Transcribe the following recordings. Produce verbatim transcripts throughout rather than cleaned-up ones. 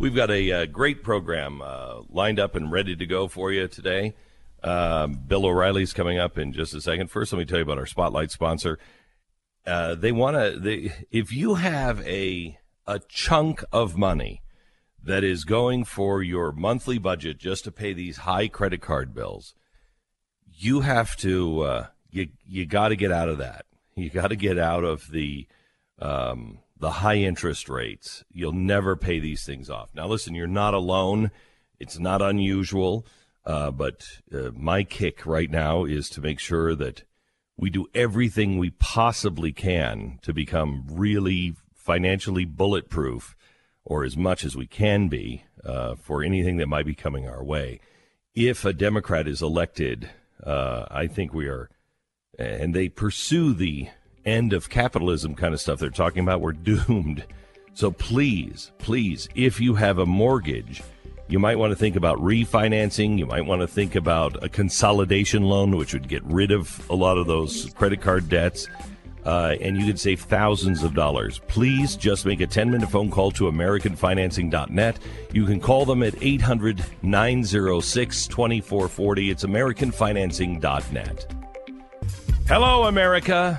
We've got a, uh great program uh, lined up and ready to go for you today. Uh, Bill O'Reilly's coming up in just a second. First, let me tell you about our Spotlight sponsor. Uh, they want to, they, if you have a a chunk of money that is going for your monthly budget just to pay these high credit card bills, you have to, uh, you you got to get out of that. You got to get out of the um, the high interest rates. You'll never pay these things off. Now, listen, you're not alone. It's not unusual, uh, but uh, my kick right now is to make sure that we do everything we possibly can to become really financially bulletproof, or as much as we can be, uh, for anything that might be coming our way. If a Democrat is elected, uh, I think we are, and they pursue the end of capitalism kind of stuff they're talking about, we're doomed. So please, please, if you have a mortgage, you might want to think about refinancing. You might want to think about a consolidation loan, which would get rid of a lot of those credit card debts, uh, and you could save thousands of dollars. Please just make a ten-minute phone call to American Financing dot net. You can call them at eight hundred, nine oh six, two four four oh. It's American Financing dot net. Hello, America.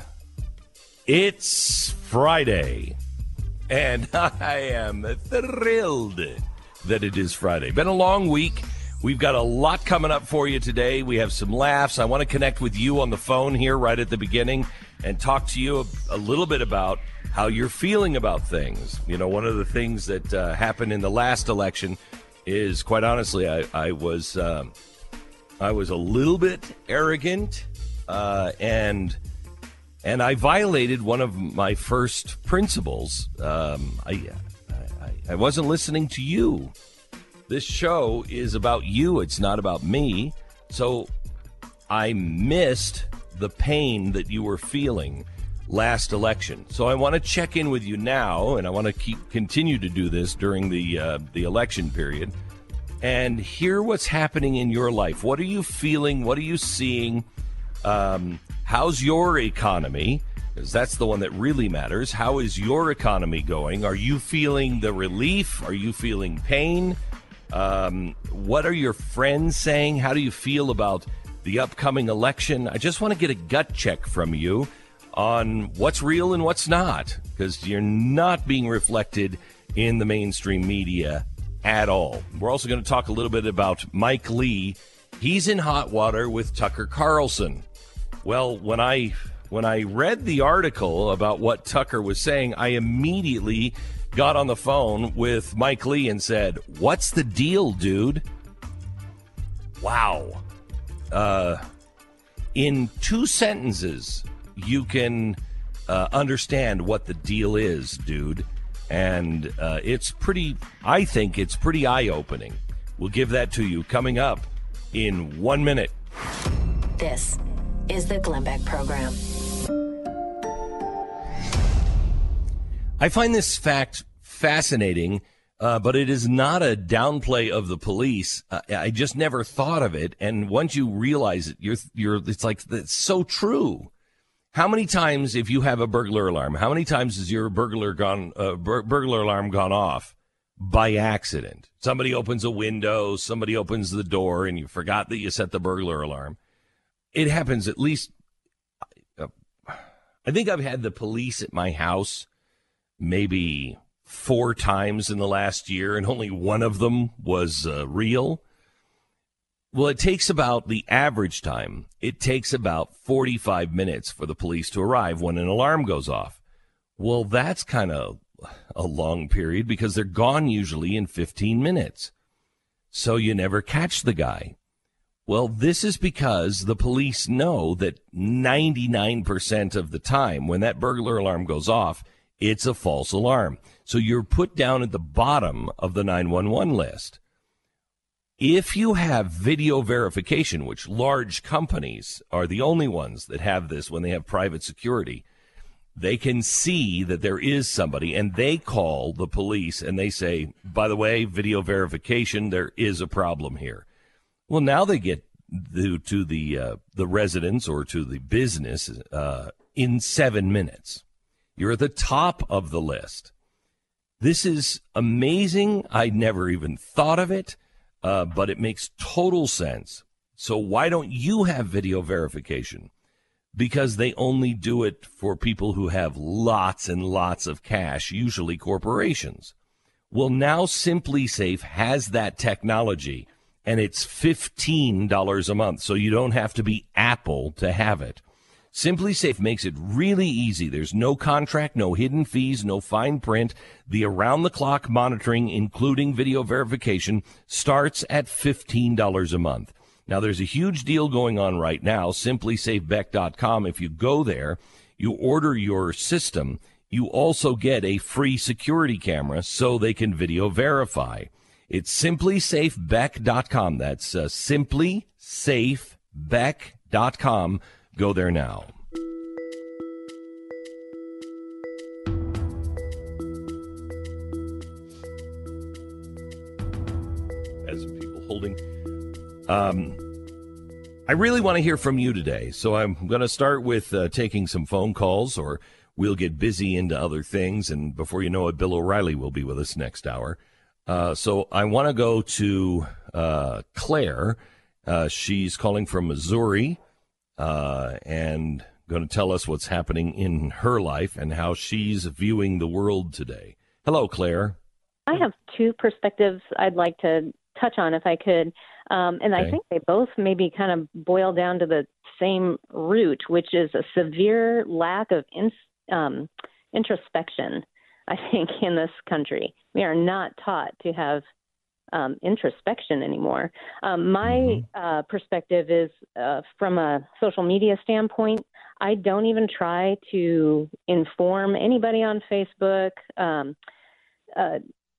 It's Friday, and I am thrilled that it is Friday. Been a long week. We've got a lot coming up for you today. We have some laughs. I want to connect with you on the phone here right at the beginning and talk to you a, a little bit about how you're feeling about things. You know, one of the things that uh, happened in the last election is, quite honestly, I, I was um, I was a little bit arrogant, uh, and and I violated one of my first principles. Um, I. I wasn't listening to you. This show is about you. It's not about me. So I missed the pain that you were feeling last election. So I want to check in with you now, and I want to keep continue to do this during the uh, the election period, and hear what's happening in your life. What are you feeling? What are you seeing? Um, how's your economy? Because that's the one that really matters. How is your economy going? Are you feeling the relief? Are you feeling pain? Um, what are your friends saying? How do you feel about the upcoming election? I just want to get a gut check from you on what's real and what's not, because you're not being reflected in the mainstream media at all. We're also going to talk a little bit about Mike Lee. He's in hot water with Tucker Carlson. Well, when I... When I read the article about what Tucker was saying, I immediately got on the phone with Mike Lee and said, "What's the deal, dude?" Wow. Uh, in two sentences, you can uh, understand what the deal is, dude. And uh, it's pretty, I think it's pretty eye-opening. We'll give that to you coming up in one minute. This is the Glenn Beck Program. I find this fact fascinating, uh, but it is not a downplay of the police. Uh, I just never thought of it, and once you realize it, you're you're. It's like it's so true. How many times, if you have a burglar alarm, how many times has your burglar gone uh, bur- burglar alarm gone off by accident? Somebody opens a window, somebody opens the door, and you forgot that you set the burglar alarm. It happens at least. Uh, I think I've had the police at my house maybe four times in the last year, and only one of them was uh, real. Well, it takes about the average time. It takes about forty-five minutes for the police to arrive when an alarm goes off. Well, that's kind of a long period because they're gone usually in fifteen minutes. So you never catch the guy. Well, this is because the police know that ninety-nine percent of the time when that burglar alarm goes off, it's a false alarm. So you're put down at the bottom of the nine one one list. If you have video verification, which large companies are the only ones that have this when they have private security, they can see that there is somebody, and they call the police and they say, by the way, video verification, there is a problem here. Well, now they get the, to the uh, the residence or to the business uh, in seven minutes. You're at the top of the list. This is amazing. I never even thought of it, uh, but it makes total sense. So why don't you have video verification? Because they only do it for people who have lots and lots of cash, usually corporations. Well, now SimpliSafe has that technology, and it's fifteen dollars a month, so you don't have to be Apple to have it. SimpliSafe makes it really easy. There's no contract, no hidden fees, no fine print. The around-the-clock monitoring, including video verification, starts at fifteen dollars a month. Now, there's a huge deal going on right now, simply safe beck dot com. If you go there, you order your system, you also get a free security camera so they can video verify. It's simply safe beck dot com. That's uh, simply safe beck dot com. Go there now. As people holding. Um, I really want to hear from you today, so I'm going to start with uh, taking some phone calls, or we'll get busy into other things, and before you know it, Bill O'Reilly will be with us next hour. Uh, so I want to go to uh, Claire. Uh, she's calling from Missouri uh, and going to tell us what's happening in her life and how she's viewing the world today. Hello, Claire. I have two perspectives I'd like to touch on if I could. Um, and okay. I think they both maybe kind of boil down to the same root, which is a severe lack of in, um, introspection, I think, in this country. We are not taught to have um, introspection anymore. Um, my mm-hmm. uh, perspective is uh, from a social media standpoint, I don't even try to inform anybody on Facebook um, uh,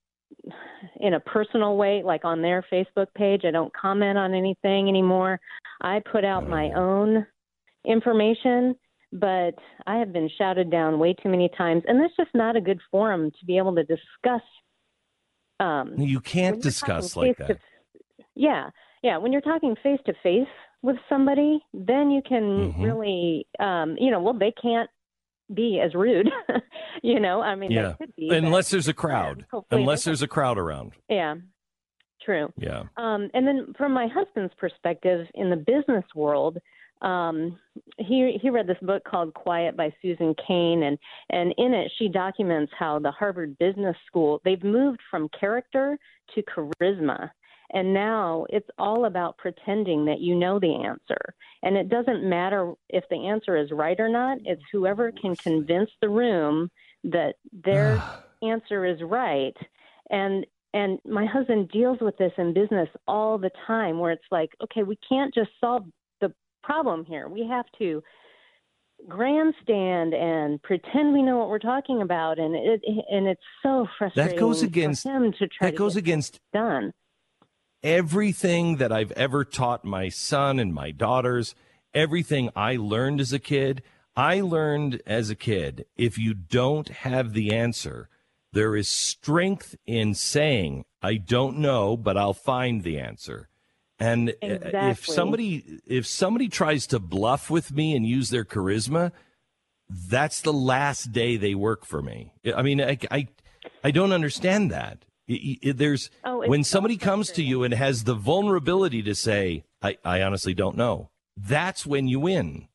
in a personal way, like on their Facebook page. I don't comment on anything anymore. I put out my own information, but I have been shouted down way too many times, and that's just not a good forum to be able to discuss. Um, you can't discuss like that. To, yeah, yeah. When you're talking face to face with somebody, then you can mm-hmm. really, um, you know, well, they can't be as rude, you know, I mean, yeah. could be, unless there's a crowd, unless there's a crowd around. Yeah, true. Yeah. Um, and then from my husband's perspective in the business world, um, he he read this book called Quiet by Susan Cain, and, and in it she documents how the Harvard Business School, they've moved from character to charisma. And now it's all about pretending that you know the answer. And it doesn't matter if the answer is right or not. It's whoever can convince the room that their answer is right. And and my husband deals with this in business all the time, where it's like, okay, we can't just solve the problem here. We have to grandstand and pretend we know what we're talking about. And it and it's so frustrating. That goes against for him to try that goes to get against done. Everything that I've ever taught my son and my daughters, everything I learned as a kid, I learned as a kid, if you don't have the answer, there is strength in saying, I don't know, but I'll find the answer. And exactly. if somebody if somebody tries to bluff with me and use their charisma, that's the last day they work for me. I mean, I I, I don't understand that. It, it, there's oh, when somebody so comes to you and has the vulnerability to say, I, I honestly don't know, that's when you win.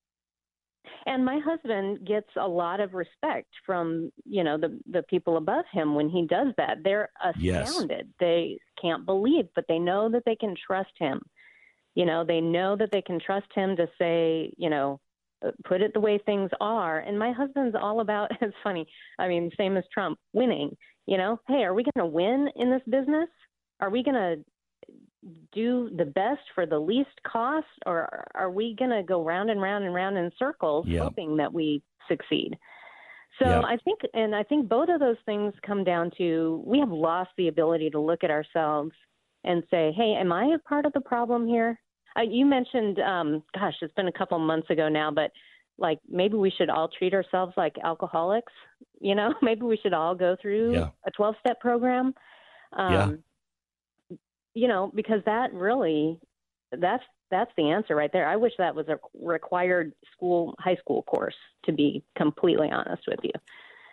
And my husband gets a lot of respect from, you know, the, the people above him when he does that. They're astounded. Yes. They can't believe, but they know that they can trust him. You know, they know that they can trust him to say, you know, put it the way things are. And my husband's all about, it's funny, I mean, same as Trump, winning. You know, hey, are we going to win in this business? Are we going to do the best for the least cost, or are we going to go round and round and round in circles, yep. hoping that we succeed? So yep. I think, and I think both of those things come down to, we have lost the ability to look at ourselves and say, hey, am I a part of the problem here? Uh, you mentioned, um, gosh, it's been a couple months ago now, but like maybe we should all treat ourselves like alcoholics. You know, maybe we should all go through yeah. a twelve-step program. Um, yeah. You know, because that really, that's that's the answer right there. I wish that was a required school, high school course, to be completely honest with you.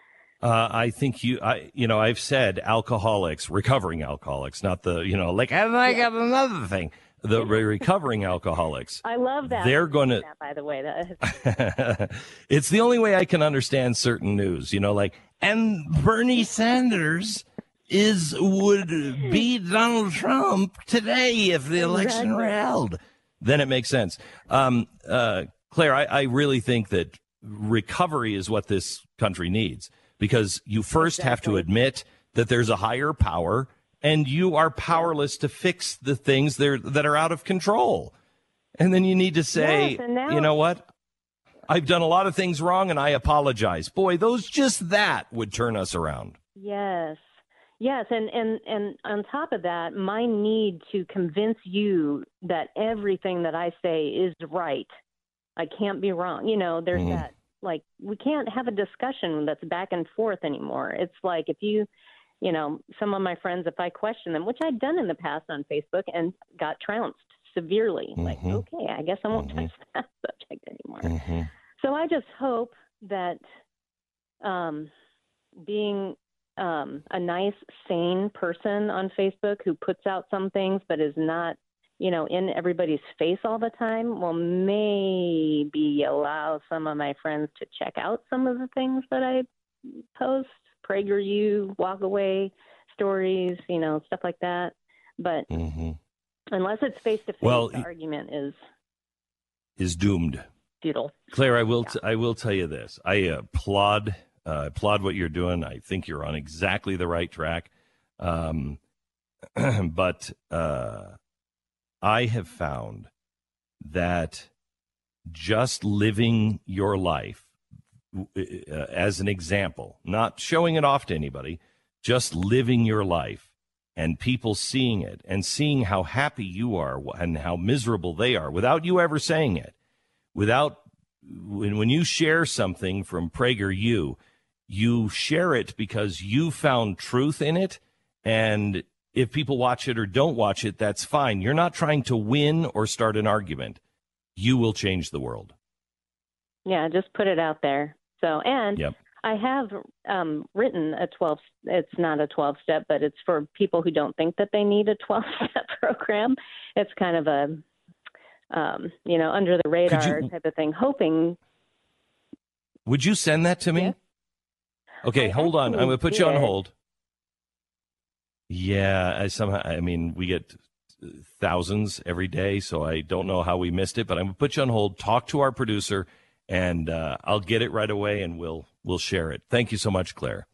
Uh, I think you, I, you know, I've said alcoholics, recovering alcoholics, not the, you know, like, and I got another thing, the recovering alcoholics. I love that. They're going to, by the way, that is- it's the only way I can understand certain news, you know, like, and Bernie Sanders is, would beat Donald Trump today if the election Exactly. were held. Then it makes sense. Um, uh, Claire, I, I really think that recovery is what this country needs. Because you first exactly. have to admit that there's a higher power and you are powerless to fix the things that are, that are out of control. And then you need to say, yes, now- you know what? I've done a lot of things wrong and I apologize. Boy, those just that would turn us around. Yes. Yes. And, and, and on top of that, my need to convince you that everything that I say is right. I can't be wrong. You know, there's mm. that. Like, we can't have a discussion that's back and forth anymore. It's like if you, you know, some of my friends, if I question them, which I'd done in the past on Facebook and got trounced severely, mm-hmm. like, okay, I guess I won't mm-hmm. touch that subject anymore. Mm-hmm. So I just hope that um, being um, a nice, sane person on Facebook who puts out some things but is not, you know, in everybody's face all the time, will maybe allow some of my friends to check out some of the things that I post, PragerU, walk away stories, you know, stuff like that. But mm-hmm. unless it's face-to-face, well, the argument is... is doomed. Futile. Claire, I will, yeah. t- I will tell you this. I applaud, uh, applaud what you're doing. I think you're on exactly the right track. Um, but... Uh, I have found that just living your life uh, as an example, not showing it off to anybody, just living your life and people seeing it and seeing how happy you are and how miserable they are without you ever saying it, without when, when you share something from PragerU, you share it because you found truth in it. And if people watch it or don't watch it, that's fine. You're not trying to win or start an argument. You will change the world. Yeah, just put it out there. So, and yep. I have um, written a twelve, it's not a twelve-step, but it's for people who don't think that they need a twelve-step program. It's kind of a, um, you know, under the radar you, type of thing, hoping. Would you send that to me? Yes. Okay, I hold on. I'm going to put you on hold. Yeah, I somehow, I mean, we get thousands every day, so I don't know how we missed it, but I'm going to put you on hold, talk to our producer, and uh, I'll get it right away, and we'll we'll share it. Thank you so much, Claire.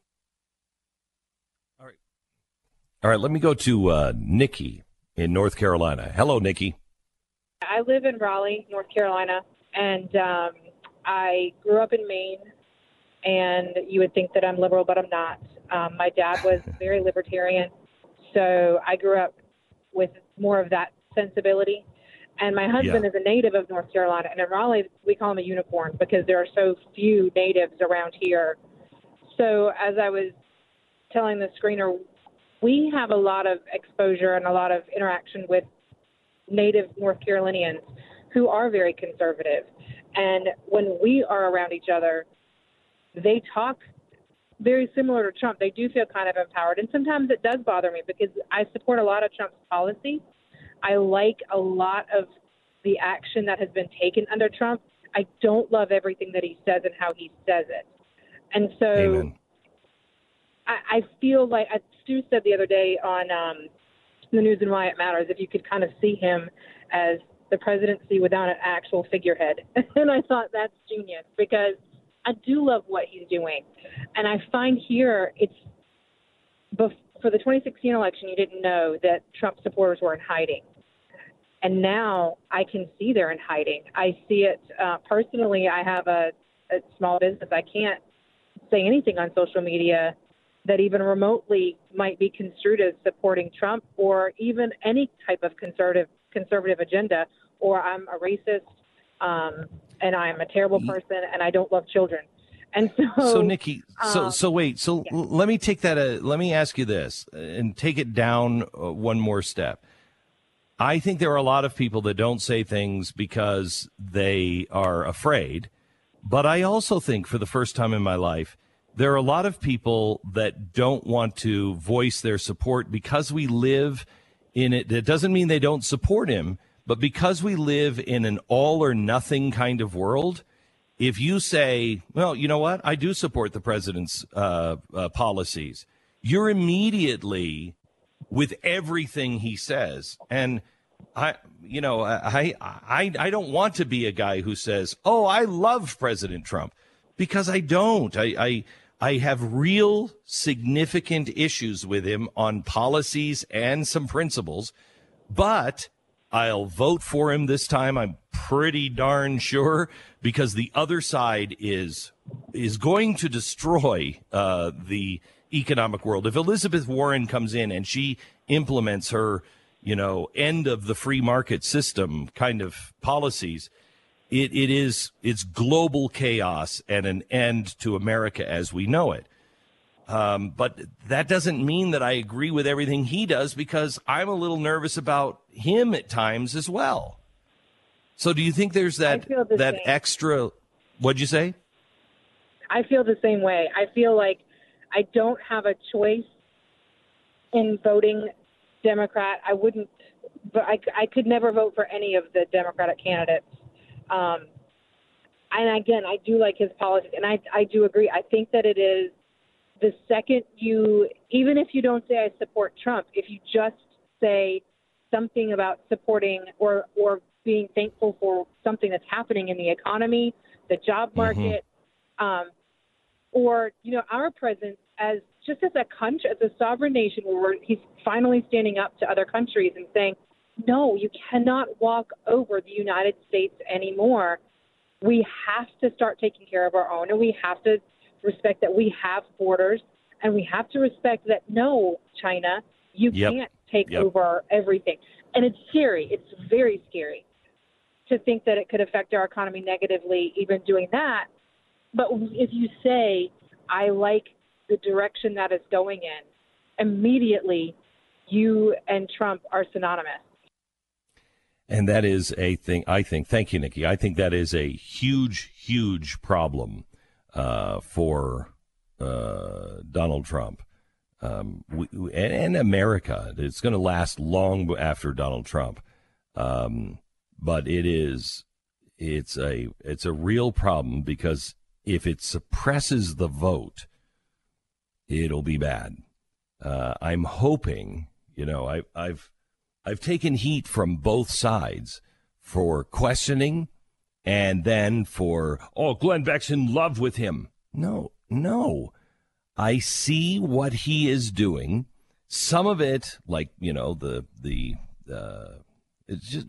All right. All right, let me go to uh, Nikki in North Carolina. Hello, Nikki. I live in Raleigh, North Carolina, and um, I grew up in Maine, and you would think that I'm liberal, but I'm not. Um, my dad was very libertarian, so I grew up with more of that sensibility. And my husband yeah. is a native of North Carolina, and in Raleigh, we call him a unicorn because there are so few natives around here. So as I was telling the screener, we have a lot of exposure and a lot of interaction with native North Carolinians who are very conservative. And when we are around each other, they talk very similar to Trump. They do feel kind of empowered. And sometimes it does bother me because I support a lot of Trump's policy. I like a lot of the action that has been taken under Trump. I don't love everything that he says and how he says it. And so I, I feel like, as Stu said the other day on um, the News and Why It Matters, if you could kind of see him as the presidency without an actual figurehead. And I thought that's genius because I do love what he's doing. And I find here it's for the twenty sixteen election, you didn't know that Trump supporters were in hiding. And now I can see they're in hiding. I see it uh, personally. I have a, a small business. I can't say anything on social media that even remotely might be construed as supporting Trump or even any type of conservative conservative agenda, or I'm a racist, um, and I'm a terrible person, and I don't love children. And so, so Nikki, so um, so wait, so yeah. let me take that. Uh, let me ask you this, and take it down uh, one more step. I think there are a lot of people that don't say things because they are afraid, but I also think, for the first time in my life, there are a lot of people that don't want to voice their support because we live in it. That doesn't mean they don't support him, but because we live in an all or nothing kind of world, if you say, well, you know what, I do support the president's uh, uh, policies, you're immediately with everything he says. And I, you know, I, I, I don't want to be a guy who says, oh, I love President Trump, because I don't. I, I, I have real significant issues with him on policies and some principles, but I'll vote for him this time. I'm pretty darn sure, because the other side is is going to destroy uh, the economic world. If Elizabeth Warren comes in and she implements her, you know, end of the free market system kind of policies, it, it is it's global chaos and an end to America as we know it. Um, but that doesn't mean that I agree with everything he does, because I'm a little nervous about him at times as well. So do you think there's that the that same. extra, what'd you say? I feel the same way. I feel like I don't have a choice in voting Democrat. I wouldn't, but I, I could never vote for any of the Democratic candidates. Um, and again, I do like his policies, and I, I do agree. I think that it is the second you, even if you don't say I support Trump, if you just say something about supporting or, or being thankful for something that's happening in the economy, the job market, mm-hmm. um, or, you know, our presence as just as a country, as a sovereign nation, where we're, he's finally standing up to other countries and saying, no, you cannot walk over the United States anymore. We have to start taking care of our own, and we have to respect that we have borders, and we have to respect that, no, China, you yep. can't take yep. over everything. And it's scary. It's very scary to think that it could affect our economy negatively, even doing that. But if you say, I like the direction that it's going in, immediately you and Trump are synonymous. And that is a thing, I think, thank you, Nikki. I think that is a huge, huge problem uh, for uh, Donald Trump um, we, and, and America. It's going to last long after Donald Trump. Um, but it is, it's a, it's a real problem, because if it suppresses the vote, it'll be bad. Uh, I'm hoping, you know, I, I've, I've taken heat from both sides for questioning, and then for, oh, Glenn Beck's in love with him. No, no. I see what he is doing. Some of it, like, you know, the, the, uh, it's just,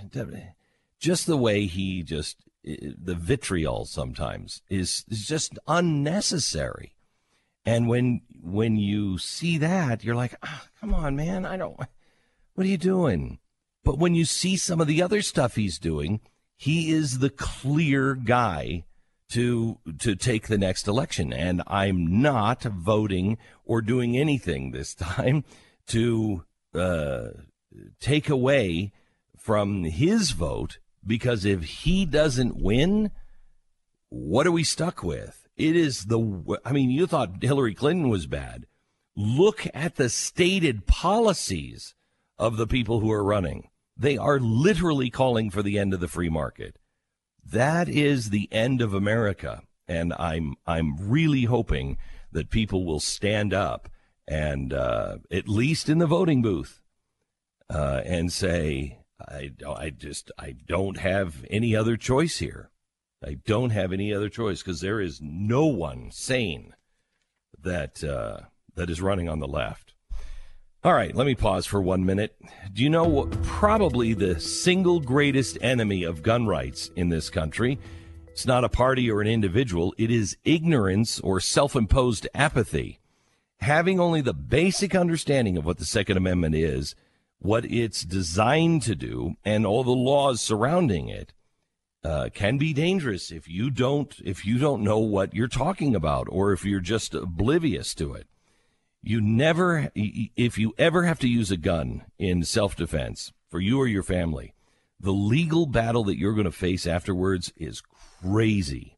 just the way he just, the vitriol sometimes is, is just unnecessary. And when, when you see that, you're like, oh, come on, man, I don't, what are you doing? But when you see some of the other stuff he's doing, he is the clear guy to to take the next election. And I'm not voting or doing anything this time to uh, take away from his vote, because if he doesn't win, what are we stuck with? It is the, I mean, you thought Hillary Clinton was bad. Look at the stated policies of the people who are running. They are literally calling for the end of the free market. That is the end of America. And I'm I'm really hoping that people will stand up and, uh, at least in the voting booth, uh, and say, I, I just, I don't have any other choice here. I don't have any other choice, because there is no one sane that uh, that is running on the left. All right, let me pause for one minute. Do you know what, probably the single greatest enemy of gun rights in this country? It's not a party or an individual. It is ignorance or self-imposed apathy. Having only the basic understanding of what the Second Amendment is, what it's designed to do, and all the laws surrounding it, uh, can be dangerous if you don't if you don't know what you're talking about, or if you're just oblivious to it. You never, if you ever have to use a gun in self-defense for you or your family, the legal battle that you're going to face afterwards is crazy.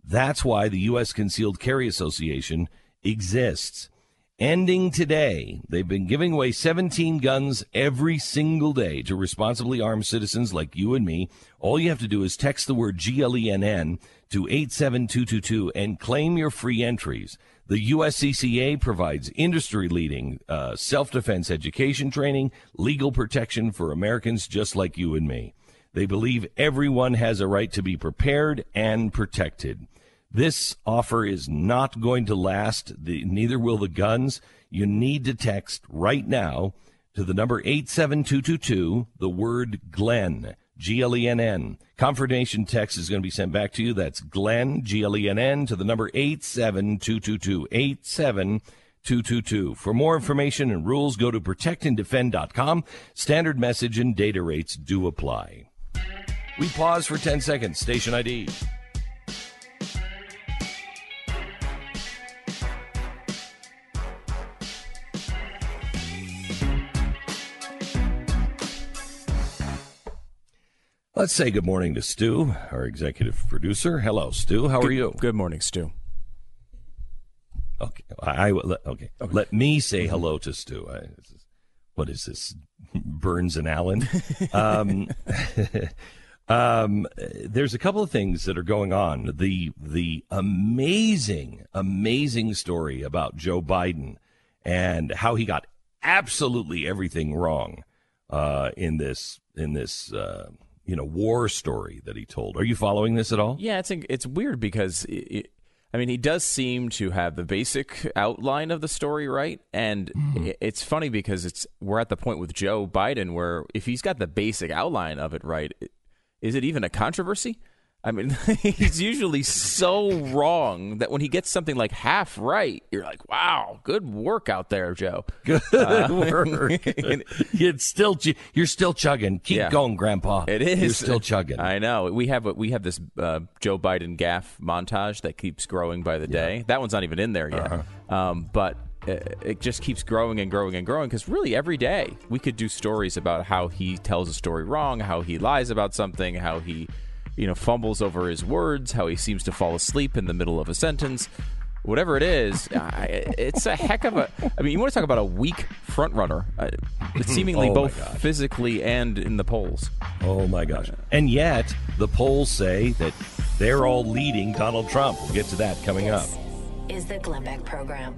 That's why the U S Concealed Carry Association exists. Ending today, they've been giving away seventeen guns every single day to responsibly armed citizens like you and me. All you have to do is text the word G L E N N to eight seven two two two and claim your free entries. The U S C C A provides industry-leading uh, self-defense education training, legal protection for Americans just like you and me. They believe everyone has a right to be prepared and protected. This offer is not going to last. The, neither will the guns. You need to text right now to the number eight seven two two two, the word Glenn, G L E N N. Confirmation text is going to be sent back to you. That's Glenn, G L E N N, to the number eight seven two two two, eight seven two two two. For more information and rules, go to protect and defend dot com. Standard message and data rates do apply. We pause for ten seconds. Station I D. Let's say good morning to Stu, our executive producer. Hello, Stu. How good, are you? Good morning, Stu. Okay. I, I okay. okay. Let me say hello to Stu. I, what is this? Burns and Allen. Um, um, there's a couple of things that are going on. The the amazing, amazing story about Joe Biden and how he got absolutely everything wrong uh, in this in this. Uh, you know, war story that he told. Are you following this at all? Yeah, it's it's weird because, it, I mean, he does seem to have the basic outline of the story right. And mm-hmm. it's funny because it's we're at the point with Joe Biden where if he's got the basic outline of it right, is it even a controversy? I mean, he's usually so wrong that when he gets something like half right, you're like, wow, good work out there, Joe. Good uh, work. It's still, you're still chugging. Keep yeah, going, Grandpa. It is. You're still chugging. I know. We have we have this uh, Joe Biden gaffe montage that keeps growing by the day. Yeah. That one's not even in there yet. Uh-huh. Um, but it, it just keeps growing and growing and growing because really every day we could do stories about how he tells a story wrong, how he lies about something, how he... you know, fumbles over his words, how he seems to fall asleep in the middle of a sentence. Whatever it is, it's a heck of a... I mean, you want to talk about a weak frontrunner, uh, seemingly oh both physically and in the polls. Oh, my gosh. And yet, the polls say that they're all leading Donald Trump. We'll get to that coming up. This is the Glenn Beck Program.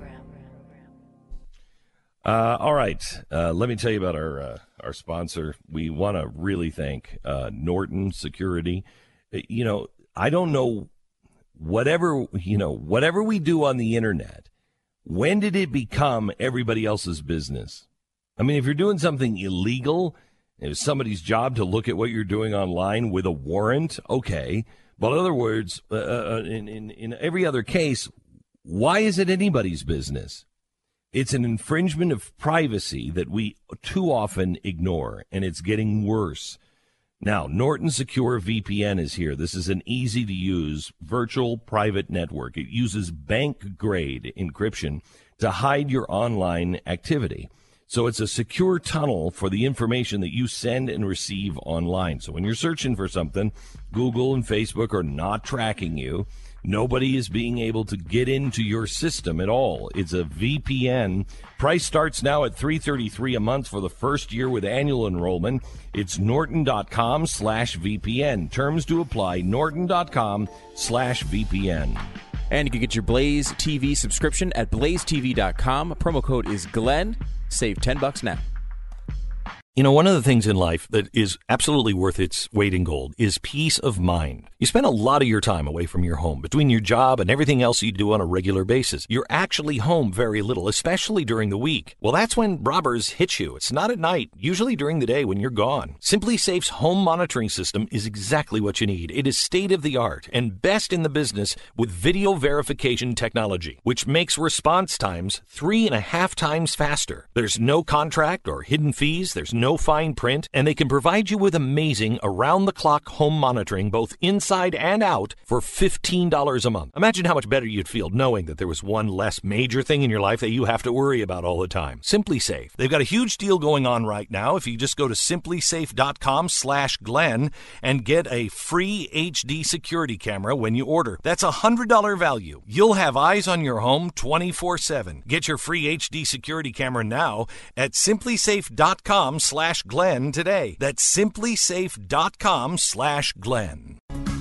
Uh, all right. Uh, let me tell you about our, uh, our sponsor. We want to really thank uh, Norton Security. You know, I don't know, whatever, you know, whatever we do on the internet, when did it become everybody else's business? I mean, if you're doing something illegal, it's somebody's job to look at what you're doing online with a warrant, okay. But in other words, uh, in, in, in every other case, why is it anybody's business? It's an infringement of privacy that we too often ignore, and it's getting worse. Now, Norton Secure V P N is here. This is an easy-to-use virtual private network. It uses bank-grade encryption to hide your online activity. So it's a secure tunnel for the information that you send and receive online. So when you're searching for something, Google and Facebook are not tracking you. Nobody is being able to get into your system at all. It's a V P N. Price starts now at three hundred thirty-three dollars a month for the first year with annual enrollment. It's norton.com slash VPN. Terms to apply, norton.com slash VPN. And you can get your Blaze T V subscription at blaze t v dot com. Promo code is Glenn. Save ten bucks now. You know, one of the things in life that is absolutely worth its weight in gold is peace of mind. You spend a lot of your time away from your home, between your job and everything else you do on a regular basis. You're actually home very little, especially during the week. Well, that's when robbers hit you. It's not at night, usually during the day when you're gone. SimpliSafe's home monitoring system is exactly what you need. It is state-of-the-art and best in the business with video verification technology, which makes response times three and a half times faster. There's no contract or hidden fees. There's no no fine print, and they can provide you with amazing around-the-clock home monitoring both inside and out for fifteen dollars a month. Imagine how much better you'd feel knowing that there was one less major thing in your life that you have to worry about all the time. SimpliSafe. They've got a huge deal going on right now. If you just go to simplysafe.com slash Glenn and get a free H D security camera when you order. That's a one hundred dollars value. You'll have eyes on your home twenty-four seven. Get your free H D security camera now at simplysafe.com slash Glenn today. That's simplysafe.com slash Glenn.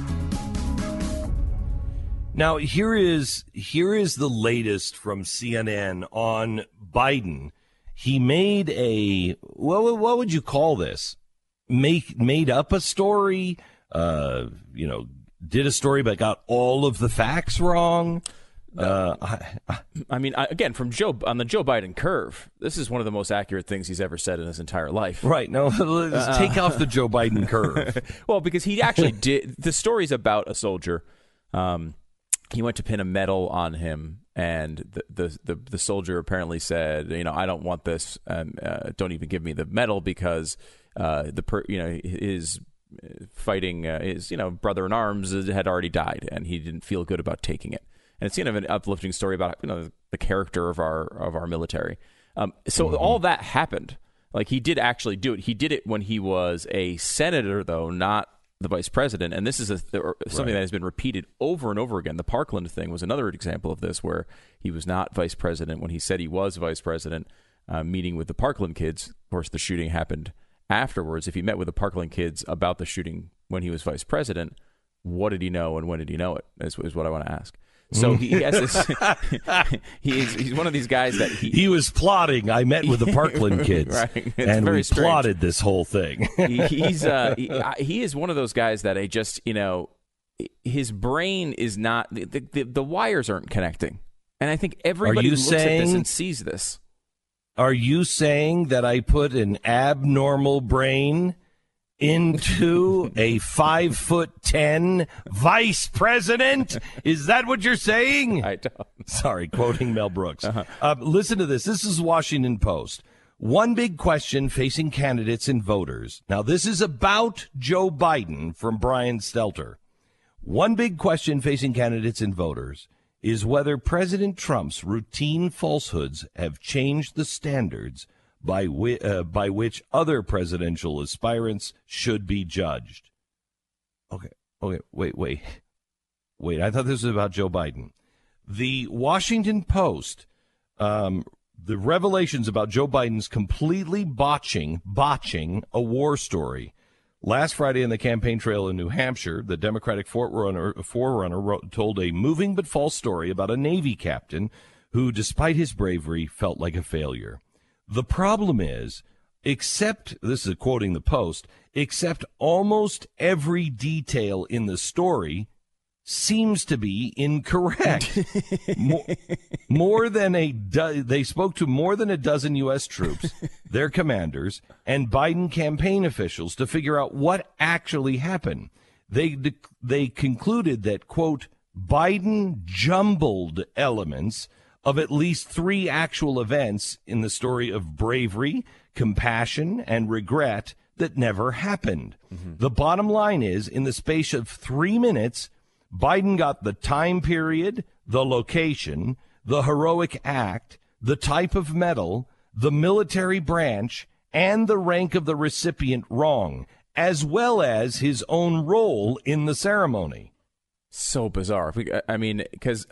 Now, here is here is the latest from C N N on Biden. He made a, what, what would you call this? Make, made up a story, uh, you know, did a story but got all of the facts wrong. Uh, I, I, I mean, I, again, from Joe on the Joe Biden curve, this is one of the most accurate things he's ever said in his entire life. Right. No, let's uh, take off the Joe Biden curve. Well, because he actually did. The story's about a soldier. Um, he went to pin a medal on him, and the the the, the soldier apparently said, you know, I don't want this. Um, uh, don't even give me the medal because uh, the per, you know his fighting uh, his you know brother in arms had already died, and he didn't feel good about taking it. And it's kind of an uplifting story about you know the character of our of our military. Um, so mm-hmm. all that happened. Like he did actually do it. He did it when he was a senator, though, not the vice president. And this is a, something right. that has been repeated over and over again. The Parkland thing was another example of this, where he was not vice president when he said he was vice president. Uh, meeting with the Parkland kids. Of course, the shooting happened afterwards. If he met with the Parkland kids about the shooting when he was vice president, what did he know and when did he know it? Is, is what I want to ask. So he has this. he is, he's one of these guys that he he was plotting. I met with the Parkland kids, right. and we strange. plotted this whole thing. he, he's uh, he, he is one of those guys that I just you know, his brain is not the the, the wires aren't connecting, and I think everybody looks saying, at this and sees this. Are you saying that I put an abnormal brain into a five foot ten vice president? Is that what you're saying? I don't. Sorry, quoting Mel Brooks. Uh-huh. Uh, listen to this. This is Washington Post. One big question facing candidates and voters. Now, this is about Joe Biden from Brian Stelter. One big question facing candidates and voters is whether President Trump's routine falsehoods have changed the standards by, wi- uh, by which other presidential aspirants should be judged. Okay, okay, wait, wait. Wait, I thought this was about Joe Biden. The Washington Post, um, the revelations about Joe Biden's completely botching, botching a war story. Last Friday on the campaign trail in New Hampshire, the Democratic forerunner, forerunner wrote, told a moving but false story about a Navy captain who, despite his bravery, felt like a failure. The problem is, except, this is quoting the Post, except almost every detail in the story seems to be incorrect. more, more than a do- they spoke to more than a dozen U S troops, their commanders, and Biden campaign officials to figure out what actually happened. They de- they concluded that, quote, Biden jumbled elements of at least three actual events in the story of bravery, compassion, and regret that never happened. Mm-hmm. The bottom line is, in the space of three minutes, Biden got the time period, the location, the heroic act, the type of medal, the military branch, and the rank of the recipient wrong, as well as his own role in the ceremony. So bizarre. I mean, because...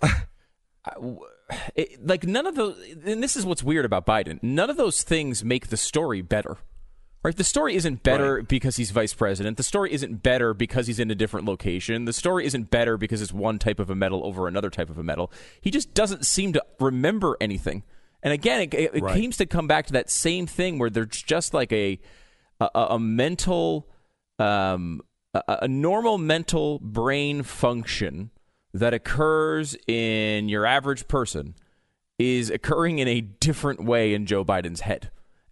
It, like none of those, and this is what's weird about Biden, none of those things make the story better, right? The story isn't better right. because he's vice president. The story isn't better because he's in a different location. The story isn't better because it's one type of a medal over another type of a medal. He just doesn't seem to remember anything. And again, it, it right. seems to come back to that same thing where there's just like a a, a mental, um, a, a normal mental brain function that occurs in your average person is occurring in a different way in Joe Biden's head.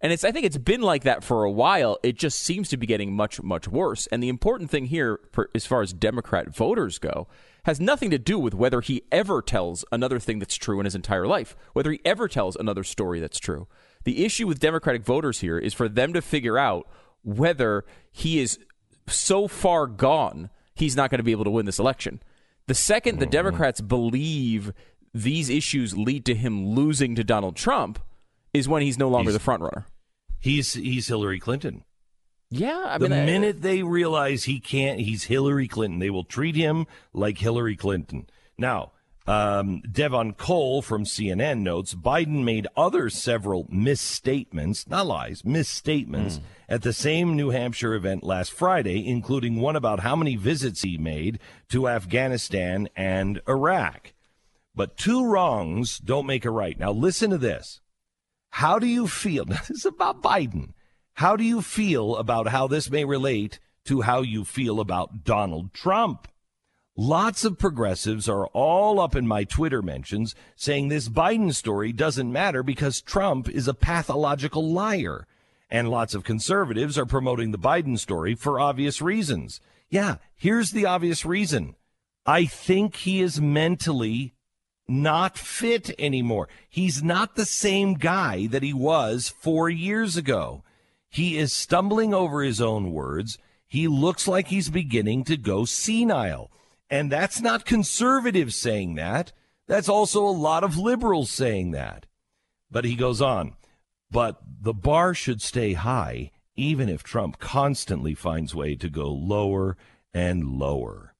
And it's I think it's been like that for a while. It just seems to be getting much, much worse. And the important thing here, for, as far as Democrat voters go, has nothing to do with whether he ever tells another thing that's true in his entire life, whether he ever tells another story that's true. The issue with Democratic voters here is for them to figure out whether he is so far gone he's not going to be able to win this election. The second the Democrats believe these issues lead to him losing to Donald Trump is when he's no longer he's, the front runner. He's he's Hillary Clinton. Yeah, I the mean, minute I, they realize he can't, he's Hillary Clinton, they will treat him like Hillary Clinton. Now, um, Devon Cole from C N N notes Biden made other several misstatements, not lies, misstatements, mm. at the same New Hampshire event last Friday, including one about how many visits he made to Afghanistan and Iraq. But two wrongs don't make a right. Now, listen to this. How do you feel? Now, this is about Biden. How do you feel about how this may relate to how you feel about Donald Trump? Lots of progressives are all up in my Twitter mentions saying this Biden story doesn't matter because Trump is a pathological liar. And lots of conservatives are promoting the Biden story for obvious reasons. Yeah, here's the obvious reason. I think he is mentally not fit anymore. He's not the same guy that he was four years ago. He is stumbling over his own words. He looks like he's beginning to go senile. And that's not conservatives saying that. That's also a lot of liberals saying that. But he goes on. But the bar should stay high, even if Trump constantly finds way to go lower and lower.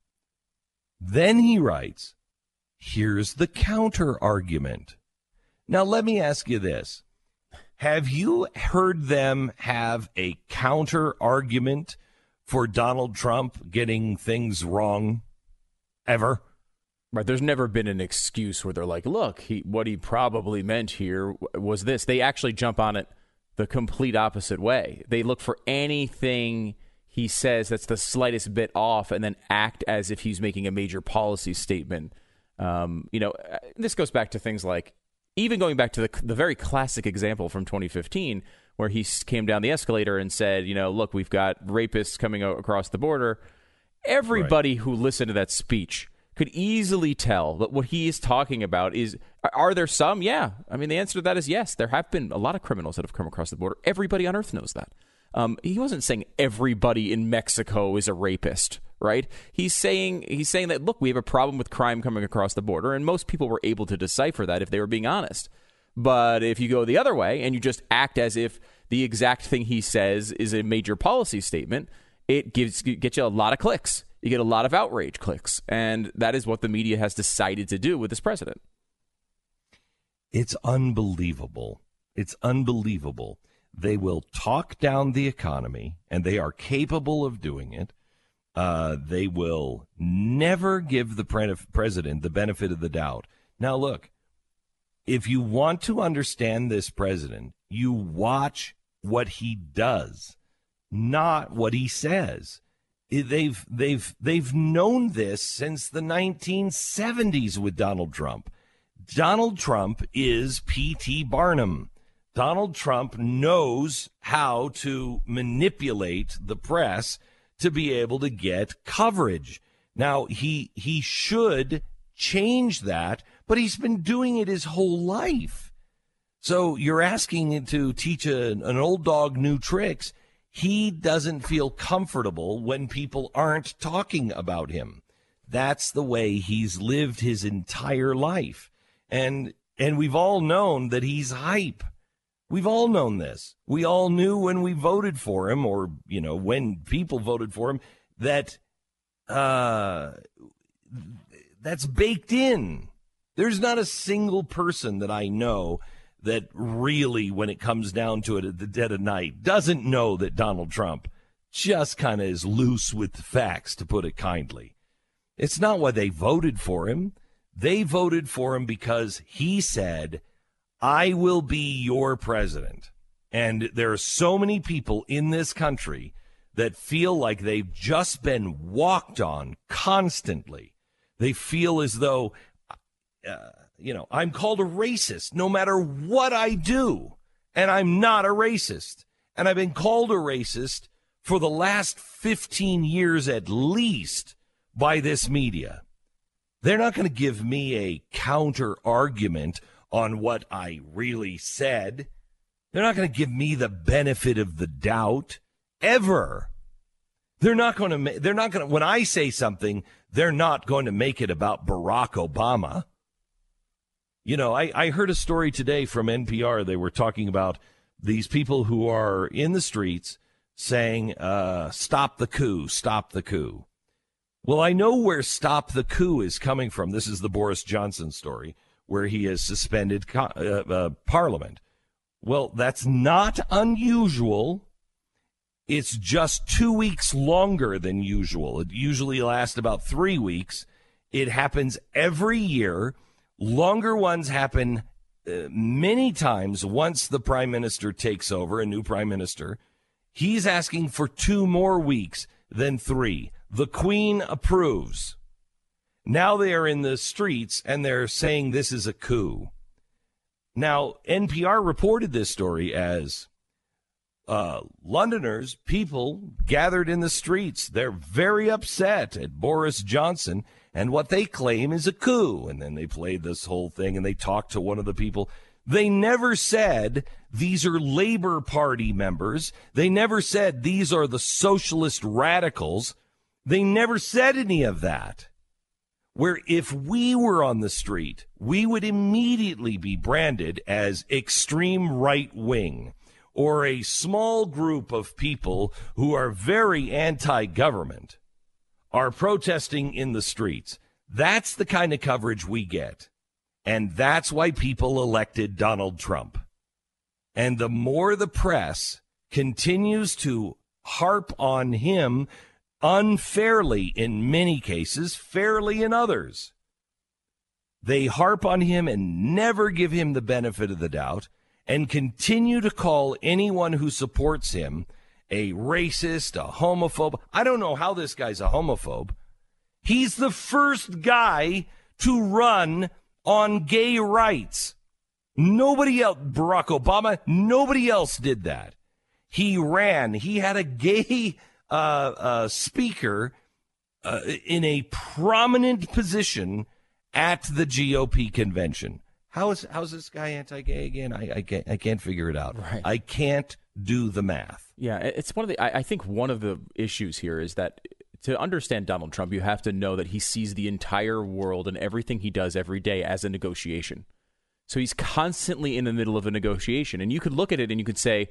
Then he writes, here's the counter argument. Now, let me ask you this. Have you heard them have a counter argument for Donald Trump getting things wrong ever? Right. There's never been an excuse where they're like, look, he, what he probably meant here was this. They actually jump on it the complete opposite way. They look for anything he says that's the slightest bit off and then act as if he's making a major policy statement. Um, you know, this goes back to things like even going back to the the very classic example from twenty fifteen where he came down the escalator and said, you know, look, we've got rapists coming across the border. Everybody right. who listened to that speech could easily tell that what he is talking about is, are there some? Yeah. I mean, the answer to that is yes. There have been a lot of criminals that have come across the border. Everybody on earth knows that. Um, he wasn't saying everybody in Mexico is a rapist, right? He's saying he's saying that, look, we have a problem with crime coming across the border, and most people were able to decipher that if they were being honest. But if you go the other way and you just act as if the exact thing he says is a major policy statement, it gives gets you a lot of clicks. You get a lot of outrage clicks, and that is what the media has decided to do with this president. It's unbelievable. It's unbelievable. They will talk down the economy, and they are capable of doing it. Uh, they will never give the pre- president the benefit of the doubt. Now, look, if you want to understand this president, you watch what he does, not what he says. They've they've they've known this since the nineteen seventies with Donald Trump. Donald Trump is P T Barnum. Donald Trump knows how to manipulate the press to be able to get coverage. Now, he he should change that, but he's been doing it his whole life. So you're asking him to teach a, an old dog new tricks. He doesn't feel comfortable when people aren't talking about him. That's the way he's lived his entire life. And and we've all known that he's hype. We've all known this. We all knew when we voted for him, or, you know, when people voted for him, that uh, that's baked in. There's not a single person that I know that really, when it comes down to it at the dead of night, doesn't know that Donald Trump just kind of is loose with the facts, to put it kindly. It's not why they voted for him. They voted for him because he said, I will be your president. And there are so many people in this country that feel like they've just been walked on constantly. They feel as though, uh, you know, I'm called a racist no matter what I do. And I'm not a racist. And I've been called a racist for the last fifteen years at least by this media. They're not going to give me a counter argument on what I really said. They're not going to give me the benefit of the doubt ever. They're not going to ma- they're not going to when I say something, they're not going to make it about Barack Obama. You know, I, I heard a story today from N P R. They were talking about these people who are in the streets saying, uh, stop the coup, stop the coup. Well, I know where stop the coup is coming from. This is the Boris Johnson story, where he has suspended co- uh, uh, Parliament. Well, that's not unusual. It's just two weeks longer than usual. It usually lasts about three weeks. It happens every year. Longer ones happen uh, many times once the prime minister takes over, a new prime minister. He's asking for two more weeks than three. The Queen approves. Now they are in the streets and they're saying this is a coup. Now, N P R reported this story as uh, Londoners, people gathered in the streets. They're very upset at Boris Johnson and what they claim is a coup. And then they played this whole thing and they talked to one of the people. They never said these are Labour Party members. They never said these are the socialist radicals. They never said any of that. Where if we were on the street, we would immediately be branded as extreme right wing or a small group of people who are very anti-government are protesting in the streets. That's the kind of coverage we get. And that's why people elected Donald Trump. And the more the press continues to harp on him unfairly in many cases, fairly in others, they harp on him and never give him the benefit of the doubt and continue to call anyone who supports him a racist, a homophobe. I don't know how this guy's a homophobe. He's the first guy to run on gay rights. Nobody else, Barack Obama, nobody else did that. He ran. He had a gay uh, uh, speaker uh, in a prominent position at the G O P convention. How is how's this guy anti-gay again? I, I can't I can't figure it out. Right. I can't do the math. Yeah, it's one of the. I, I think one of the issues here is that to understand Donald Trump, you have to know that he sees the entire world and everything he does every day as a negotiation. So he's constantly in the middle of a negotiation, and you could look at it and you could say,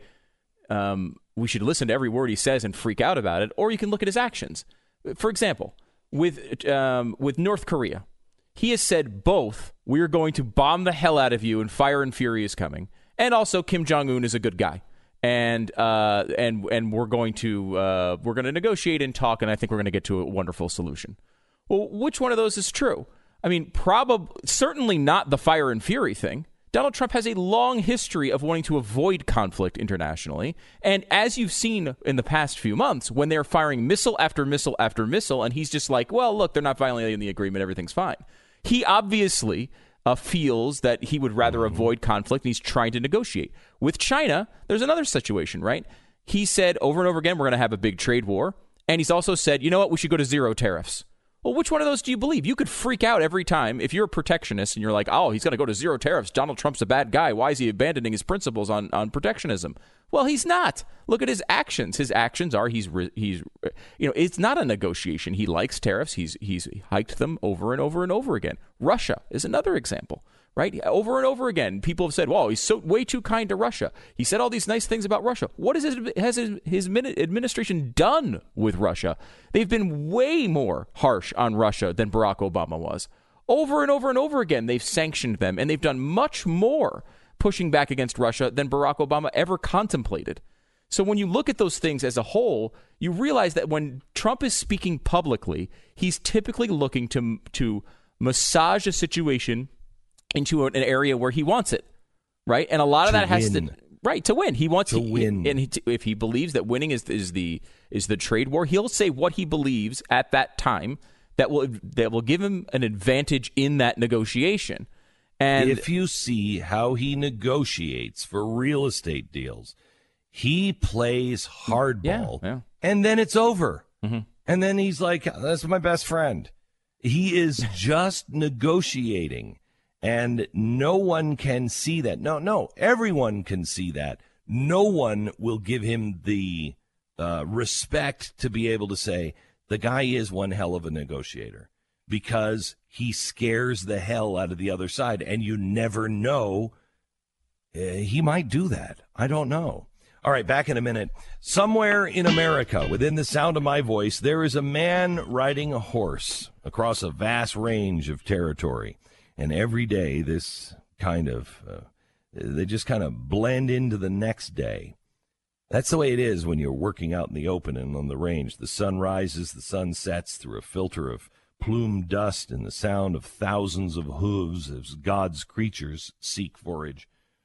um, we should listen to every word he says and freak out about it, or you can look at his actions. For example, with um, with North Korea, he has said both, we're going to bomb the hell out of you and fire and fury is coming, and also Kim Jong-un is a good guy. And uh, and and we're going to uh, we're going to negotiate and talk, and I think we're going to get to a wonderful solution. Well, which one of those is true? I mean, probably certainly not the fire and fury thing. Donald Trump has a long history of wanting to avoid conflict internationally, and as you've seen in the past few months, when they're firing missile after missile after missile, and he's just like, well, look, they're not violating the agreement, everything's fine. He obviously Uh, feels that he would rather avoid conflict, and he's trying to negotiate. With China, there's another situation, right? He said over and over again, we're going to have a big trade war. And he's also said, you know what, we should go to zero tariffs. Well, which one of those do you believe? You could freak out every time if you're a protectionist and you're like, oh, he's going to go to zero tariffs. Donald Trump's a bad guy. Why is he abandoning his principles on, on protectionism? Well, he's not. Look at his actions. His actions are he's he's you know, it's not a negotiation. He likes tariffs. He's he's hiked them over and over and over again. Russia is another example, right? Over and over again, people have said, "Well, he's so way too kind to Russia." He said all these nice things about Russia. What is it, has his, his administration done with Russia? They've been way more harsh on Russia than Barack Obama was. Over and over and over again, they've sanctioned them, and they've done much more pushing back against Russia than Barack Obama ever contemplated. So when you look at those things as a whole, you realize that when Trump is speaking publicly, he's typically looking to to massage a situation into an area where he wants it, right? And a lot of to that has win. to right to win. He wants to he, win, and he, if he believes that winning is is the is the trade war, he'll say what he believes at that time that will that will give him an advantage in that negotiation. And if you see how he negotiates for real estate deals, he plays hardball, yeah, yeah. and then it's over. Mm-hmm. And then he's like, that's my best friend. He is just negotiating, and no one can see that. No, no, everyone can see that. No one will give him the uh, respect to be able to say, the guy is one hell of a negotiator, because he scares the hell out of the other side, and you never know. Uh, he might do that. I don't know. All right, back in a minute. Somewhere in America, within the sound of my voice, there is a man riding a horse across a vast range of territory. And every day, this kind of, uh, they just kind of blend into the next day. That's the way it is when you're working out in the open and on the range. The sun rises, the sun sets through a filter of plume dust and the sound of thousands of hooves as God's creatures seek forage.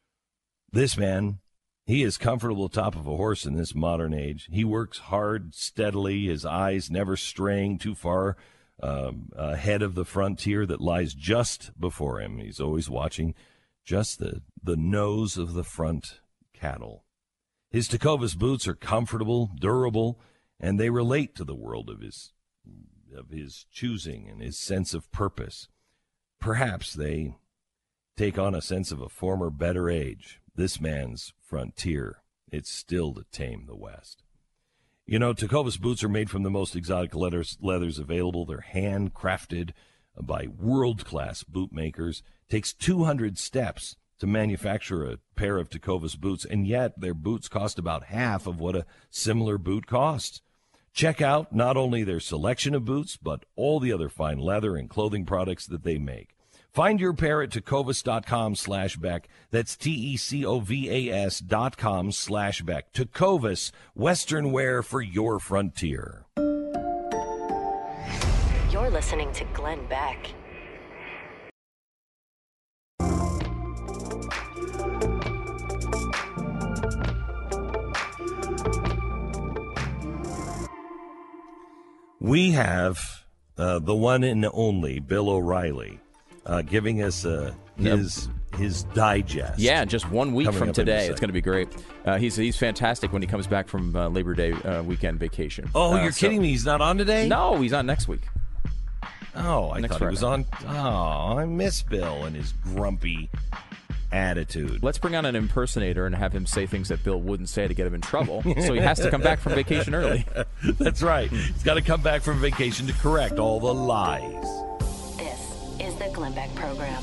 This man, he is comfortable atop of a horse in this modern age. He works hard, steadily, his eyes never straying too far um, ahead of the frontier that lies just before him. He's always watching just the, the nose of the front cattle. His Tecovas boots are comfortable, durable, and they relate to the world of his of his choosing and his sense of purpose. Perhaps they take on a sense of a former better age. This man's frontier, it's still to tame the West. You know, Tecovas boots are made from the most exotic leathers, leathers available. They're handcrafted by world-class boot makers. It takes two hundred steps to manufacture a pair of Tecovas boots, and yet their boots cost about half of what a similar boot costs. Check out not only their selection of boots, but all the other fine leather and clothing products that they make. Find your pair at tecovas.com slash Beck. That's T-E-C-O-V-A-S dot com slash Beck. Tecovas, Western wear for your frontier. You're listening to Glenn Beck. We have uh, the one and only Bill O'Reilly uh, giving us uh, his his digest. Yeah, just one week from today. It's going to be great. Uh, he's he's fantastic when he comes back from uh, Labor Day uh, weekend vacation. Oh, uh, you're so, kidding me? He's not on today? No, he's on next week. Oh, I Next thought Friday. he was on. Oh, I miss Bill and his grumpy attitude. Let's bring on an impersonator and have him say things that Bill wouldn't say to get him in trouble. So he has to come back from vacation early. That's right. He's got to come back from vacation to correct all the lies. This is the Glenn Beck Program.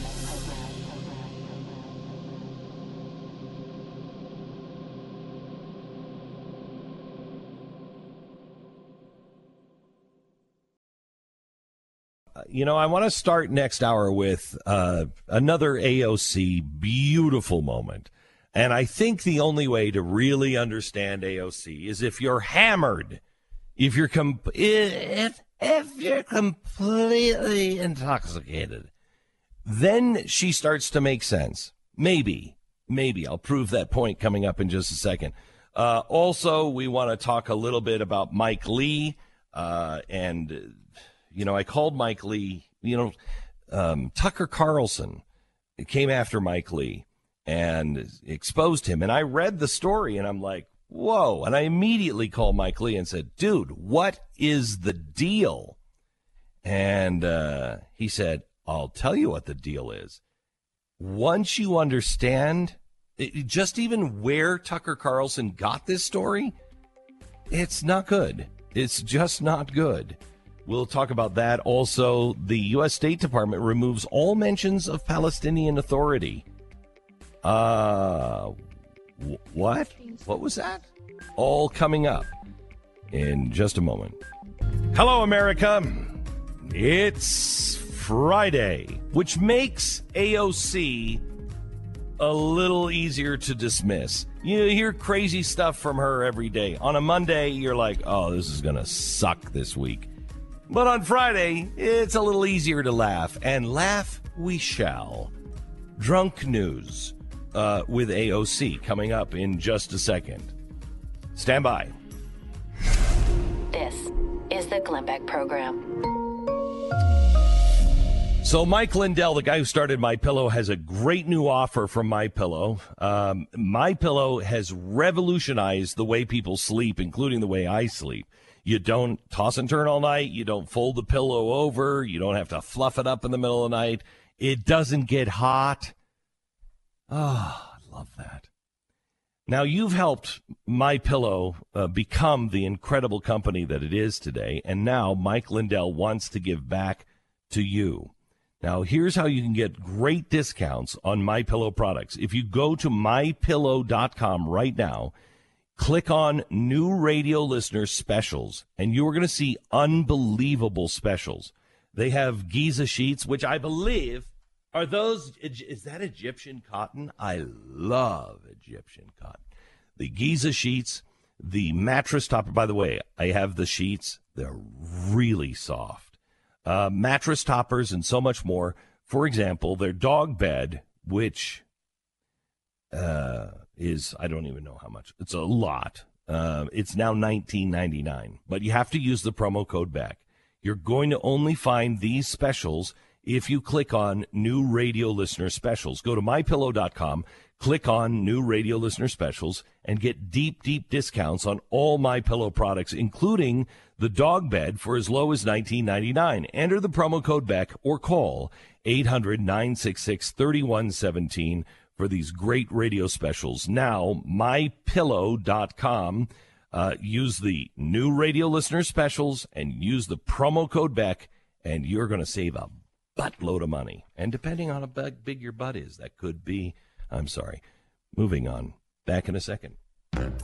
You know, I want to start next hour with uh, another A O C beautiful moment. And I think the only way to really understand A O C is if you're hammered, if you're com- if, if you're completely intoxicated. Then she starts to make sense. Maybe, maybe. I'll prove that point coming up in just a second. Uh, also, we want to talk a little bit about Mike Lee uh, and... You know, I called Mike Lee, you know, um, Tucker Carlson came after Mike Lee and exposed him. And I read the story and I'm like, whoa. And I immediately called Mike Lee and said, dude, what is the deal? And uh, he said, I'll tell you what the deal is. Once you understand it, just even where Tucker Carlson got this story, it's not good. It's just not good. We'll talk about that. Also, the U S State Department removes all mentions of Palestinian Authority. Uh, w- what? What was that? All coming up in just a moment. Hello, America. It's Friday, which makes A O C a little easier to dismiss. You hear crazy stuff from her every day. On a Monday, you're like, oh, this is going to suck this week. But on Friday, it's a little easier to laugh, and laugh we shall. Drunk news uh, with A O C coming up in just a second. Stand by. This is the Glenn Beck Program. So Mike Lindell, the guy who started MyPillow, has a great new offer from MyPillow. Um, MyPillow has revolutionized the way people sleep, including the way I sleep. You don't toss and turn all night. You don't fold the pillow over. You don't have to fluff it up in the middle of the night. It doesn't get hot. Oh, I love that. Now, you've helped MyPillow uh, become the incredible company that it is today, and now Mike Lindell wants to give back to you. Now, here's how you can get great discounts on MyPillow products. If you go to my pillow dot com right now, click on New Radio Listener Specials, and you are going to see unbelievable specials. They have Giza sheets, which I believe are those, is that Egyptian cotton? I love Egyptian cotton. The Giza sheets, the mattress topper. By the way, I have the sheets. They're really soft. Uh, mattress toppers and so much more. For example, their dog bed, which uh, is, I don't even know how much. It's a lot. Uh, it's now nineteen ninety-nine, but you have to use the promo code back. You're going to only find these specials if you click on New Radio Listener Specials. Go to my pillow dot com, click on New Radio Listener Specials, and get deep, deep discounts on all MyPillow products, including the dog bed for as low as nineteen ninety-nine. Enter the promo code BECK or call eight hundred, nine six six, three one one seven for these great radio specials. Now, my pillow dot com. Uh, use the New Radio Listener Specials and use the promo code BECK, and you're going to save a buttload of money. And depending on how big, big your butt is, that could be, I'm sorry. Moving on. Back in a second. Bum,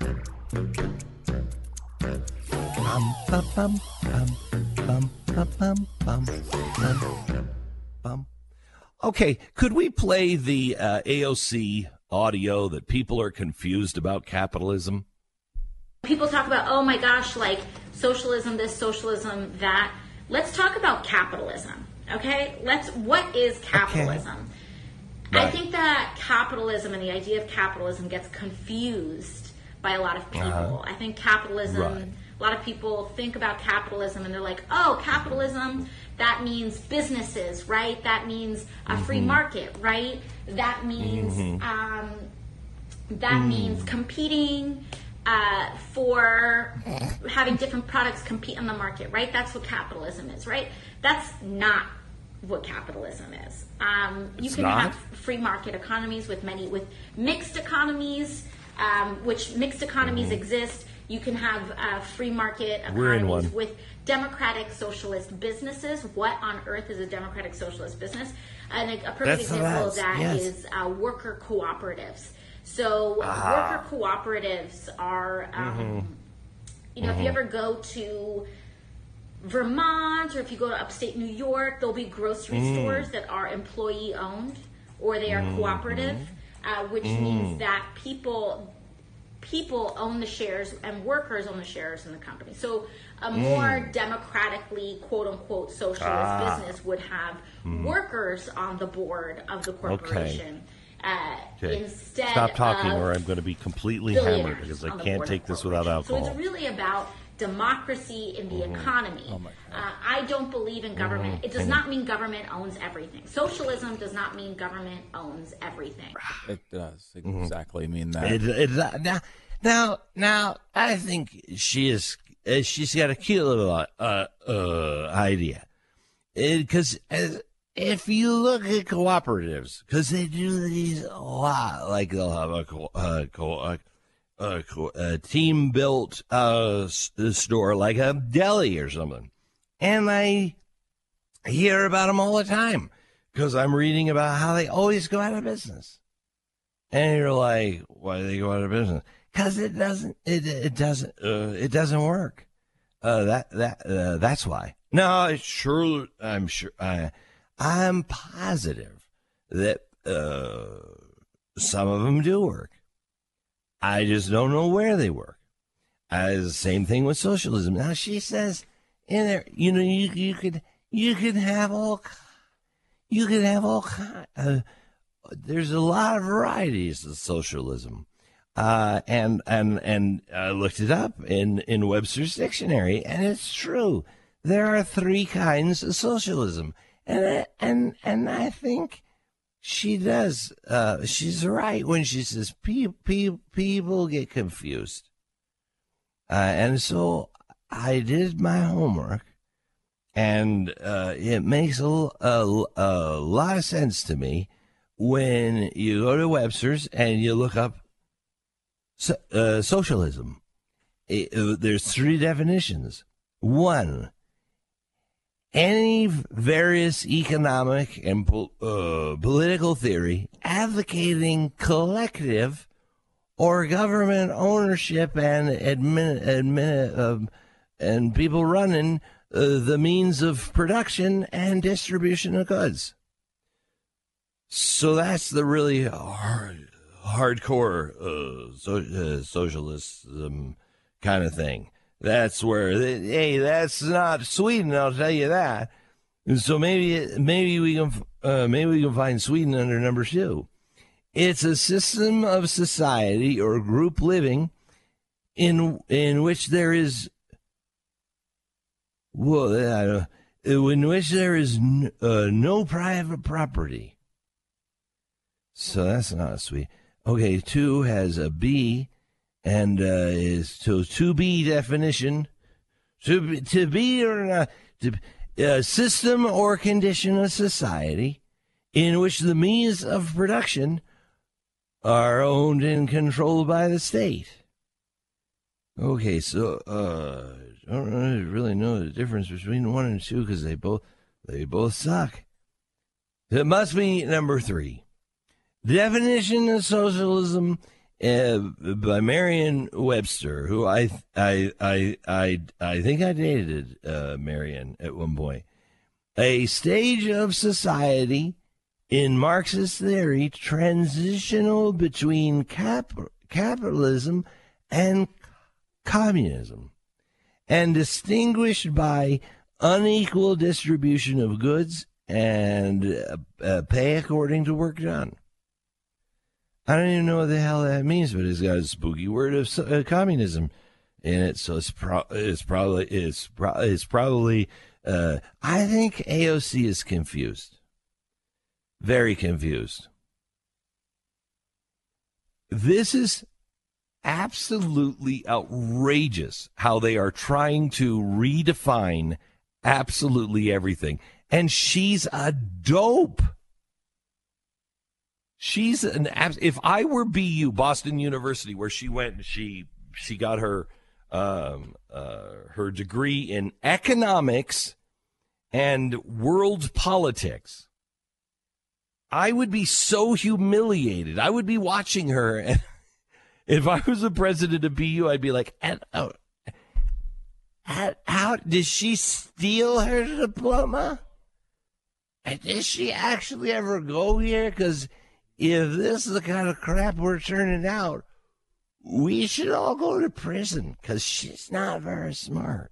bum, bum, bum, bum, bum, bum, bum, bum. Okay, could we play the uh, A O C audio that people are confused about capitalism? People talk about, oh my gosh, like socialism this, socialism that. Let's talk about capitalism, okay? Let's. What is capitalism? Okay. Right. I think that capitalism and the idea of capitalism gets confused by a lot of people. Uh-huh. I think capitalism, right. a lot of people think about capitalism and they're like, oh, capitalism, that means businesses, right? That means a mm-hmm. free market, right? That means mm-hmm. um, that mm. means competing. Uh, for having different products compete on the market, right? That's what capitalism is, right? That's not what capitalism is. Um, you it's can not? have free market economies with many, with mixed economies, um, which mixed economies mm. exist. You can have uh, free market economies with democratic socialist businesses. What on earth is a democratic socialist business? And a, a perfect That's example of that yes. is uh, worker cooperatives. So ah. worker cooperatives are, um, mm-hmm. you know, mm-hmm. if you ever go to Vermont or if you go to upstate New York, there'll be grocery mm. stores that are employee owned or they are mm-hmm. cooperative, uh, which mm. means that people people own the shares and workers own the shares in the company. So a more mm. democratically, quote unquote, socialist ah. business would have mm. workers on the board of the corporation. Okay. Uh, okay. Instead Stop talking of or I'm going to be completely hammered because I can't take this without alcohol. So it's really about democracy in the mm-hmm. economy. Oh my God. Uh, I don't believe in government. Mm-hmm. It does not mean government owns everything. Socialism does not mean government owns everything. It does exactly mm-hmm. mean that. It, it, now, now, now, I think she is. Uh, she's got a cute little uh, uh, idea because. If you look at cooperatives, because they do these a lot, like they'll have a, co- uh, co- uh, uh, co- a team-built uh, s- store, like a deli or something. And I hear about them all the time because I'm reading about how they always go out of business. And you're like, why do they go out of business? Because it doesn't, it it doesn't, uh, it doesn't work. Uh, that that uh, that's why. No, it's sure. I'm sure. I. I'm positive that uh, some of them do work. I just don't know where they work. Uh, the same thing with socialism. Now she says in there, you know, you you could you could have all you could have all kind. Uh, there's a lot of varieties of socialism, uh, and and and I looked it up in in Webster's dictionary, and it's true. There are three kinds of socialism. And and and I think she does. Uh, she's right when she says pe- pe- people get confused. Uh, and so I did my homework, and uh, it makes a, a, a lot of sense to me when you go to Webster's and you look up so, uh, socialism. It, uh, there's three definitions. One, any various economic and po- uh, political theory advocating collective or government ownership and admin, admin uh, and people running uh, the means of production and distribution of goods. So that's the really hard, hardcore uh, so, uh, socialism kind of thing. That's where, they, hey, that's not Sweden, I'll tell you that. And so maybe maybe we can uh, maybe we can find Sweden under number two. It's a system of society or group living in in which there is well, uh, in which there is n- uh, no private property. So that's not sweet. Okay, two has a B. And uh, is so to be definition, to be, to be or not, to, a system or condition of society in which the means of production are owned and controlled by the state. Okay, so uh, I don't really know the difference between one and two because they both they both suck. It must be number three. The definition of socialism. Uh, by Merriam-Webster, who I I I I I think I dated uh, Merriam at one point. A stage of society in Marxist theory transitional between cap- capitalism and communism, and distinguished by unequal distribution of goods and uh, uh, pay according to work done. I don't even know what the hell that means, but it's got a spooky word of uh, communism in it, so it's pro- it's probably it's pro- it's probably. Uh, I think A O C is confused, very confused. This is absolutely outrageous how they are trying to redefine absolutely everything, and she's a dope. She's an abs- if I were B U, Boston University, where she went and she she got her um, uh, her degree in economics and world politics, I would be so humiliated. I would be watching her, and if I was the president of B U, I'd be like, oh, how, how did she steal her diploma? And did she actually ever go here? Because if this is the kind of crap we're turning out, we should all go to prison because she's not very smart.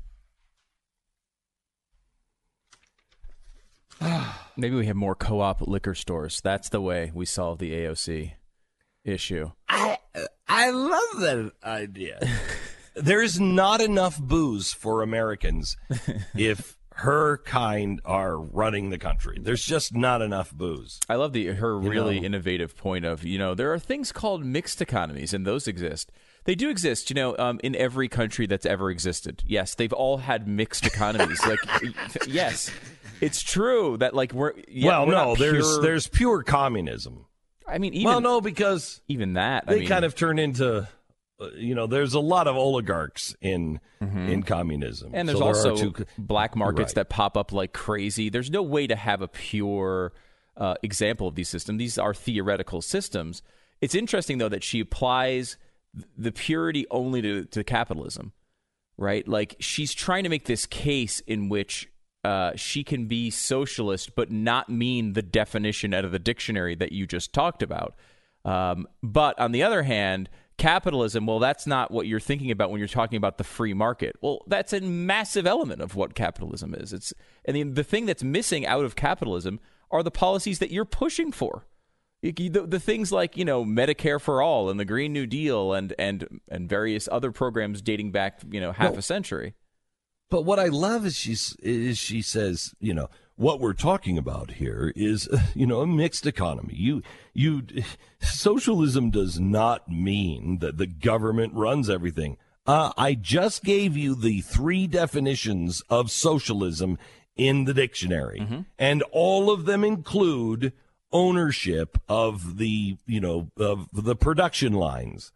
Maybe we have more co-op liquor stores. That's the way we solve the A O C issue. I I love that idea. There's not enough booze for Americans if her kind are running the country. There's just not enough booze. I love the her You really know? innovative point of, you know, there are things called mixed economies, and those exist. They do exist, you know, um, in every country that's ever existed. Yes, they've all had mixed economies. Like, yes, it's true that, like, we're yeah, well, we're no, not there's pure, there's pure communism. I mean, even well, no, because even that they I mean, kind of turn into. Uh, you know, there's a lot of oligarchs in mm-hmm. in communism, and there's so there also two, black markets right. that pop up like crazy. There's no way to have a pure uh, example of these systems. These are theoretical systems. It's interesting though that she applies the purity only to, to capitalism, right? Like she's trying to make this case in which uh, she can be socialist, but not mean the definition out of the dictionary that you just talked about. Um, but on the other hand, capitalism, well, that's not what you're thinking about when you're talking about the free market. Well, that's a massive element of what capitalism is. It's and the, the thing that's missing out of capitalism are the policies that you're pushing for. The, the things like, you know, Medicare for all and the Green New Deal and and and various other programs dating back, you know, half well, a century. But what I love is she's is she says, you know, what we're talking about here is, you know, a mixed economy. You, you, socialism does not mean that the government runs everything. Uh, I just gave you the three definitions of socialism in the dictionary, mm-hmm. and all of them include ownership of the, you know, of the production lines.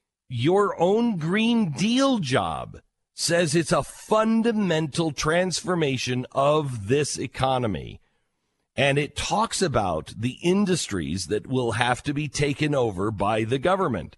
Your own Green Deal job says it's a fundamental transformation of this economy. And it talks about the industries that will have to be taken over by the government.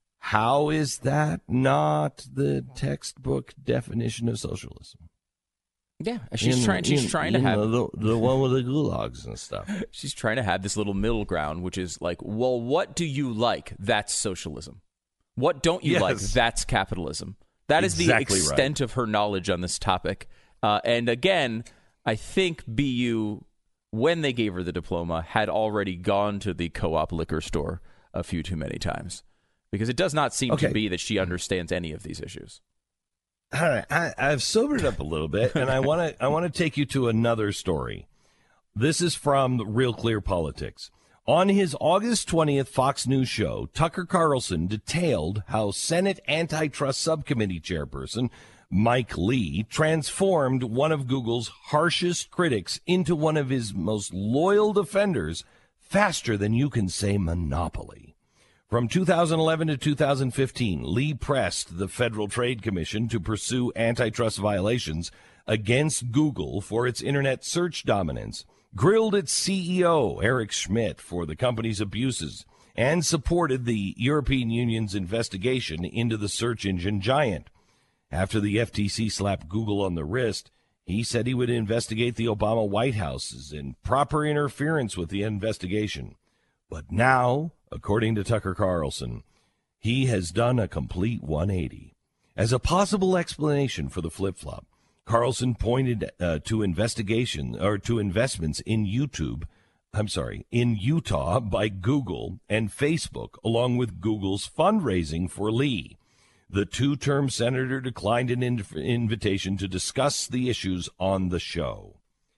How is that not the textbook definition of socialism? Yeah, she's in, trying. She's in, trying to have the, the one with the gulags and stuff. She's trying to have this little middle ground, which is like, well, what do you like? That's socialism. What don't you yes. like? That's capitalism. That is exactly the extent right. of her knowledge on this topic. Uh, and again, I think B U, when they gave her the diploma, had already gone to the co-op liquor store a few too many times, because it does not seem okay. to be that she understands any of these issues. All right, I, I've sobered up a little bit, and I want to I want to take you to another story. This is from Real Clear Politics. On his August twentieth Fox News show, Tucker Carlson detailed how Senate Antitrust Subcommittee Chairperson Mike Lee transformed one of Google's harshest critics into one of his most loyal defenders faster than you can say monopoly. From two thousand eleven to two thousand fifteen, Lee pressed the Federal Trade Commission to pursue antitrust violations against Google for its internet search dominance, grilled its C E O, Eric Schmidt, for the company's abuses, and supported the European Union's investigation into the search engine giant. After the F T C slapped Google on the wrist, he said he would investigate the Obama White House's improper interference with the investigation. But now, according to Tucker Carlson, he has done a complete one eighty. As a possible explanation for the flip-flop, Carlson pointed uh, to investigation or to investments in YouTube, I'm sorry, in Utah by Google and Facebook, along with Google's fundraising for Lee. The two-term senator declined an inv- invitation to discuss the issues on the show.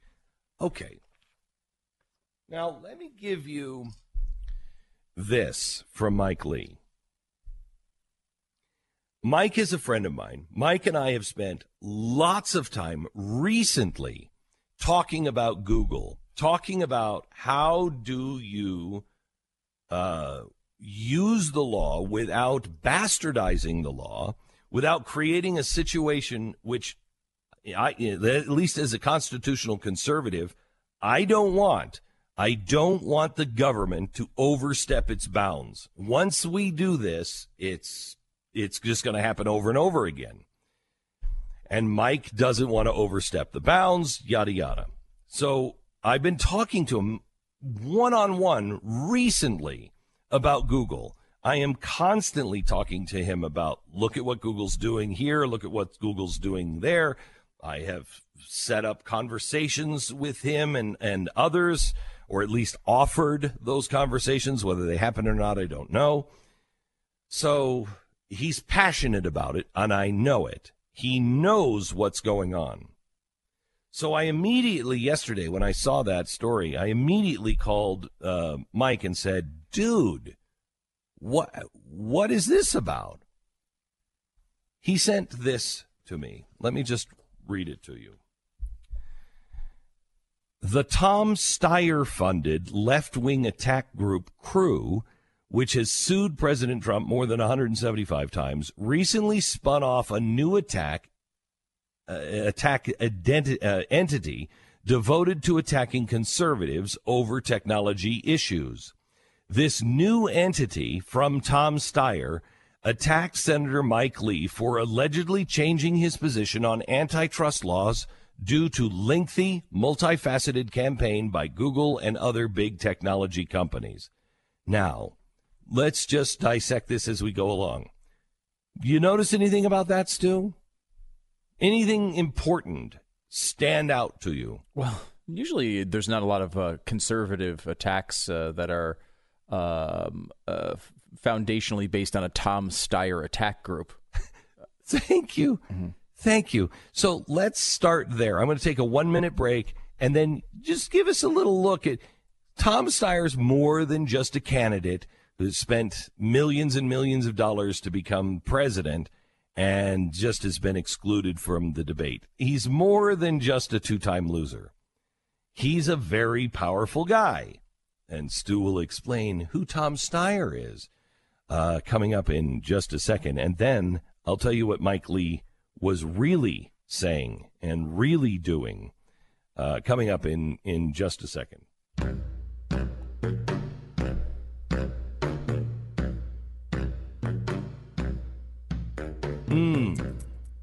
Okay. Now, let me give you this from Mike Lee. Mike is a friend of mine. Mike and I have spent lots of time recently talking about Google, talking about how do you uh, use the law without bastardizing the law, without creating a situation which, I, at least as a constitutional conservative, I don't want. I don't want the government to overstep its bounds. Once we do this, it's it's just going to happen over and over again. And Mike doesn't want to overstep the bounds, yada, yada. So I've been talking to him one-on-one recently about Google. I am constantly talking to him about, look at what Google's doing here, look at what Google's doing there. I have set up conversations with him and, and others, or at least offered those conversations. Whether they happen or not, I don't know. So he's passionate about it, and I know it. He knows what's going on. So I immediately, yesterday, when I saw that story, I immediately called uh, Mike and said, dude, what what is this about? He sent this to me. Let me just read it to you. The Tom Steyer-funded left-wing attack group Crew, which has sued President Trump more than one hundred seventy-five times, recently spun off a new attack uh, attack identi- uh, entity devoted to attacking conservatives over technology issues. This new entity from Tom Steyer attacked Senator Mike Lee for allegedly changing his position on antitrust laws due to lengthy, multifaceted campaign by Google and other big technology companies. Now, let's just dissect this as we go along. Do you notice anything about that, Stu? Anything important stand out to you? Well, usually there's not a lot of uh, conservative attacks uh, that are um, uh, foundationally based on a Tom Steyer attack group. Thank you. Mm-hmm. Thank you. So let's start there. I'm going to take a one-minute break, and then just give us a little look at Tom Steyer's more than just a candidate who spent millions and millions of dollars to become president and just has been excluded from the debate. He's more than just a two-time loser. He's a very powerful guy. And Stu will explain who Tom Steyer is uh, coming up in just a second. And then I'll tell you what Mike Lee was really saying and really doing uh, coming up in, in just a second. Mm.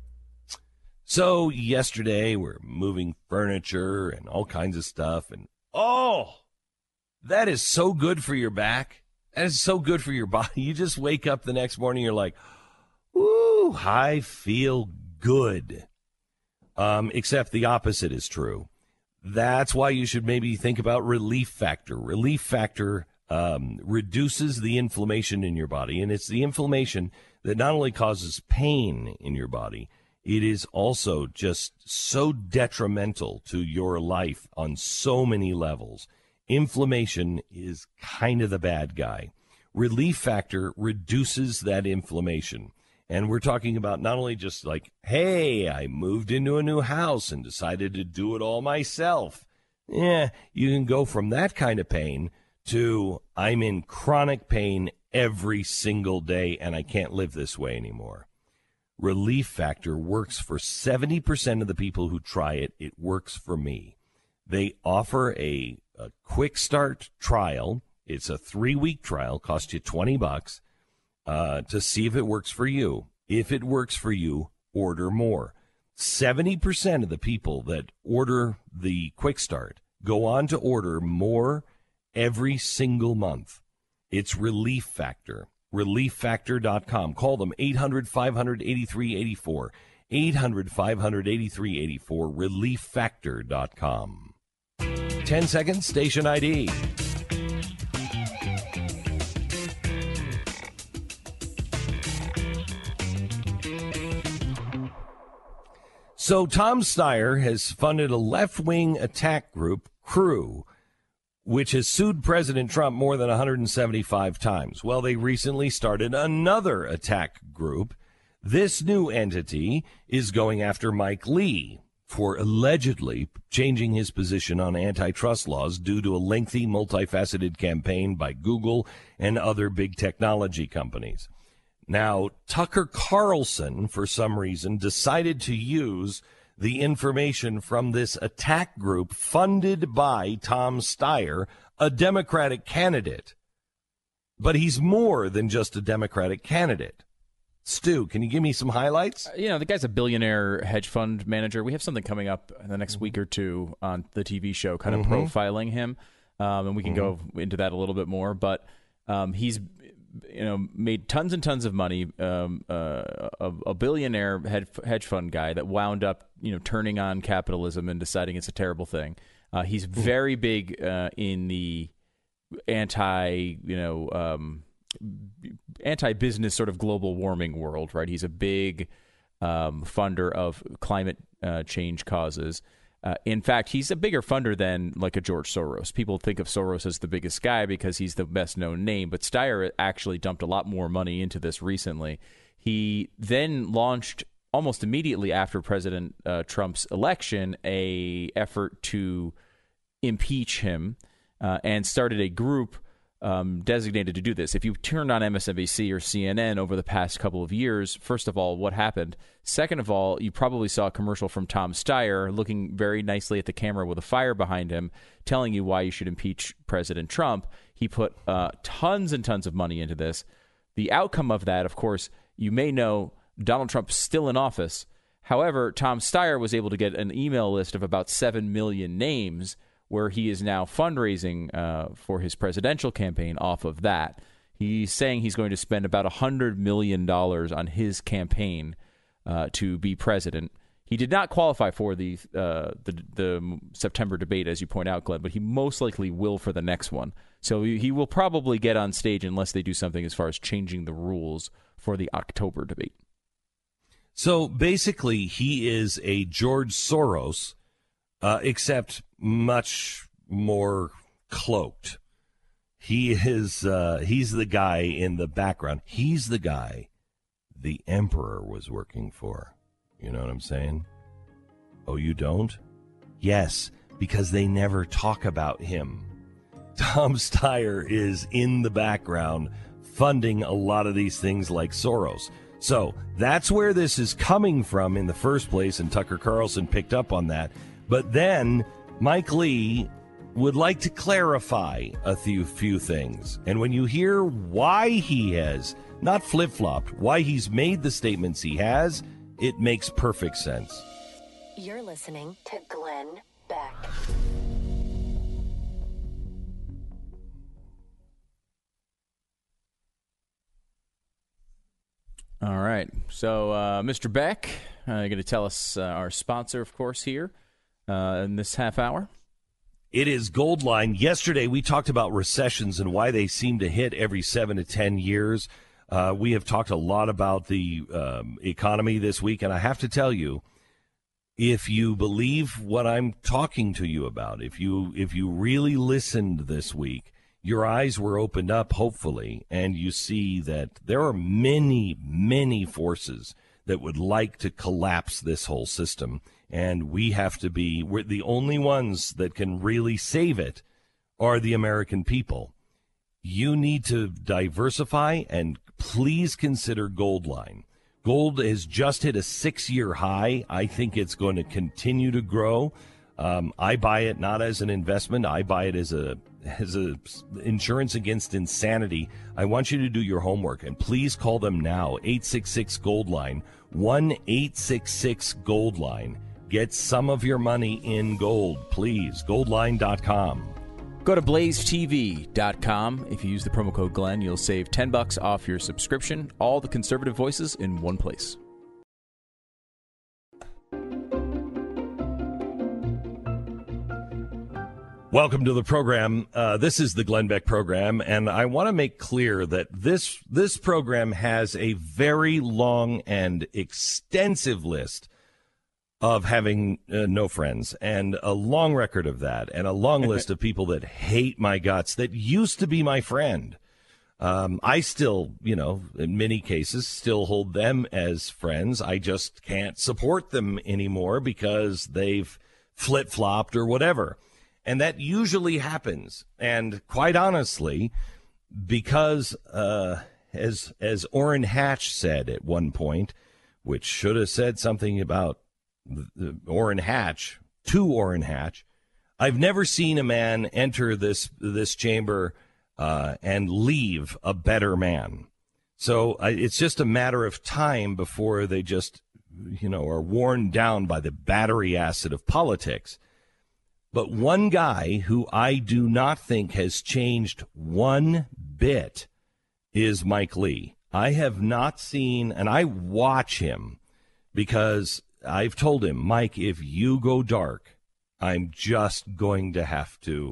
So yesterday we're moving furniture and all kinds of stuff, and oh, that is so good for your back. That is so good for your body. You just wake up the next morning, you're like, "Ooh, I feel good." Um, except the opposite is true. That's why you should maybe think about Relief Factor. Relief Factor um, reduces the inflammation in your body, and it's the inflammation that not only causes pain in your body, it is also just so detrimental to your life on so many levels. Inflammation is kind of the bad guy. Relief Factor reduces that inflammation. And we're talking about not only just like, hey, I moved into a new house and decided to do it all myself. Yeah, you can go from that kind of pain to I'm in chronic pain every single day and I can't live this way anymore. Relief Factor works for seventy percent of the people who try it. It works for me. They offer a, a quick start trial. It's a three-week trial, costs you twenty bucks. Uh, to see if it works for you. If it works for you, order more. seventy percent of the people that order the Quick Start go on to order more every single month. It's Relief Factor. relief factor dot com. Call them eight hundred, five hundred, eighty-three eighty-four. eight hundred, five hundred, eighty-three eighty-four. relief factor dot com. ten seconds, station I D. So Tom Steyer has funded a left-wing attack group, Crew, which has sued President Trump more than one hundred seventy-five times. Well, they recently started another attack group. This new entity is going after Mike Lee for allegedly changing his position on antitrust laws due to a lengthy, multifaceted campaign by Google and other big technology companies. Now, Tucker Carlson, for some reason, decided to use the information from this attack group funded by Tom Steyer, a Democratic candidate. But he's more than just a Democratic candidate. Stu, can you give me some highlights? Uh, you know, the guy's a billionaire hedge fund manager. We have something coming up in the next week or two on the T V show kind of mm-hmm. profiling him, um, and we can mm-hmm. go into that a little bit more. But um, he's... you know, made tons and tons of money, um, uh, a, a billionaire hedge fund guy that wound up, you know, turning on capitalism and deciding it's a terrible thing. Uh, he's very big uh, in the anti, you know, um, anti-business sort of global warming world, right? He's a big um, funder of climate uh, change causes. Uh, in fact, he's a bigger funder than like a George Soros. People think of Soros as the biggest guy because he's the best known name, but Steyer actually dumped a lot more money into this recently. He then launched almost immediately after President uh, Trump's election a effort to impeach him uh, and started a group Um, designated to do this. If you turned on M S N B C or C N N over the past couple of years, first of all, what happened? Second of all, you probably saw a commercial from Tom Steyer looking very nicely at the camera with a fire behind him, telling you why you should impeach President Trump. He put uh, tons and tons of money into this. The outcome of that, of course, you may know Donald Trump's still in office. However, Tom Steyer was able to get an email list of about seven million names where he is now fundraising uh, for his presidential campaign off of that. He's saying he's going to spend about one hundred million dollars on his campaign uh, to be president. He did not qualify for the, uh, the the September debate, as you point out, Glenn, but he most likely will for the next one. So he will probably get on stage unless they do something as far as changing the rules for the October debate. So basically, he is a George Soros, uh, except much more cloaked. He is uh, he's the guy in the background. He's the guy the emperor was working for. You know what I'm saying? Oh, you don't? Yes, because they never talk about him. Tom Steyer is in the background funding a lot of these things like Soros. So that's where this is coming from in the first place, and Tucker Carlson picked up on that. But then Mike Lee would like to clarify a few, few things. And when you hear why he has not flip-flopped, why he's made the statements he has, it makes perfect sense. You're listening to Glenn Beck. All right. So, uh, Mister Beck, uh, you're going to tell us uh, our sponsor, of course, here uh, in this half hour. It is Goldline. Yesterday, we talked about recessions and why they seem to hit every seven to ten years. Uh, we have talked a lot about the um, economy this week, and I have to tell you, if you believe what I'm talking to you about, if you if you really listened this week, your eyes were opened up, hopefully, and you see that there are many, many forces that would like to collapse this whole system. And we have to be, we're the only ones that can really save it are the American people. You need to diversify, and please consider Goldline. Gold has just hit a six-year high. I think it's going to continue to grow. Um, I buy it not as an investment. I buy it as a as a insurance against insanity. I want you to do your homework, and please call them now, eight six six Goldline, one eight six six Goldline. Get some of your money in gold, please. Goldline dot com. Go to blaze t v dot com. If you use the promo code Glenn, you'll save ten bucks off your subscription. All the conservative voices in one place. Welcome to the program. Uh, this is the Glenn Beck program, and I want to make clear that this this program has a very long and extensive list of having uh, no friends, and a long record of that, and a long list of people that hate my guts that used to be my friend. Um, I still, you know, in many cases, still hold them as friends. I just can't support them anymore because they've flip-flopped or whatever. And that usually happens. And quite honestly, because uh, as as Orrin Hatch said at one point, which should have said something about the, Orrin Hatch, to Orrin Hatch, I've never seen a man enter this this chamber uh, and leave a better man. So I, it's just a matter of time before they just, you know, are worn down by the battery acid of politics. But one guy who I do not think has changed one bit is Mike Lee. I have not seen, and I watch him because I've told him, Mike, if you go dark, I'm just going to have to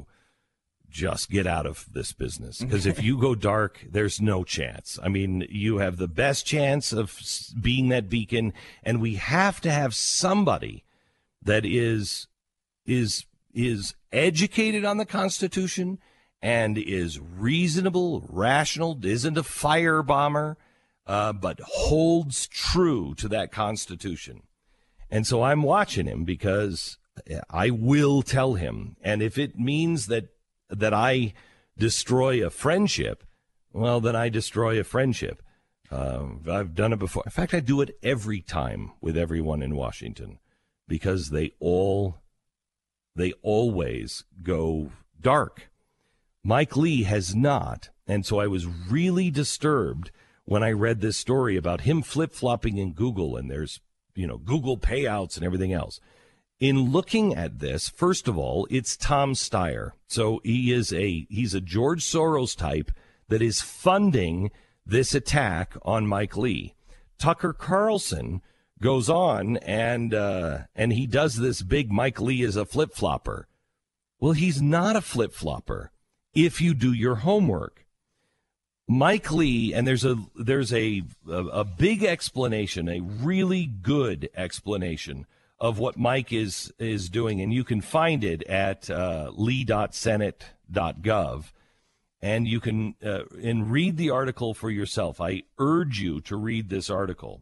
just get out of this business. Because if you go dark, there's no chance. I mean, you have the best chance of being that beacon, and we have to have somebody that is is is educated on the Constitution and is reasonable, rational, isn't a firebomber, uh, but holds true to that Constitution. And so I'm watching him because I will tell him. And if it means that that I destroy a friendship, well, then I destroy a friendship. Uh, I've done it before. In fact, I do it every time with everyone in Washington because they all... They always go dark. Mike Lee has not, and so I was really disturbed when I read this story about him flip-flopping in Google, and there's, you know, Google payouts and everything else. In looking at this, first of all, it's Tom Steyer. So he is a he's a George Soros type that is funding this attack on Mike Lee. Tucker Carlson goes on and uh, and he does this big Mike Lee is a flip-flopper. Well, he's not a flip-flopper if you do your homework. Mike Lee, and there's a there's a a, a big explanation, a really good explanation of what Mike is is doing, and you can find it at uh, lee dot senate dot gov, and you can uh, and read the article for yourself. I urge you to read this article.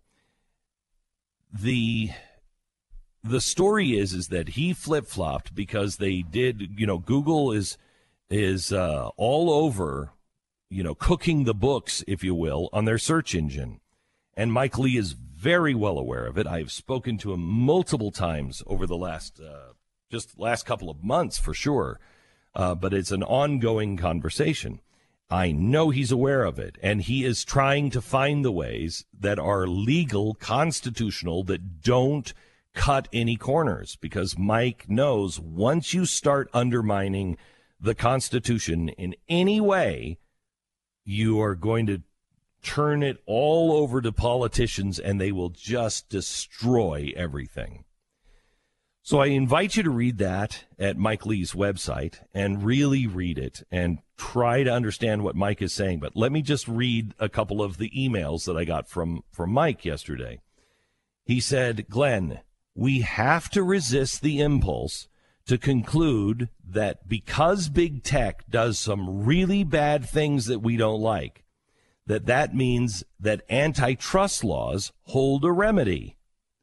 The the story is is that he flip-flopped because they did, you know, Google is is uh, all over, you know, cooking the books, if you will, on their search engine. And Mike Lee is very well aware of it. I've spoken to him multiple times over the last uh, just last couple of months for sure. Uh, but it's an ongoing conversation. I know he's aware of it, and he is trying to find the ways that are legal, constitutional, that don't cut any corners, because Mike knows once you start undermining the Constitution in any way, you are going to turn it all over to politicians, and they will just destroy everything. So I invite you to read that at Mike Lee's website and really read it and try to understand what Mike is saying. But let me just read a couple of the emails that I got from, from Mike yesterday. He said, Glenn, we have to resist the impulse to conclude that because big tech does some really bad things that we don't like, that that means that antitrust laws hold a remedy.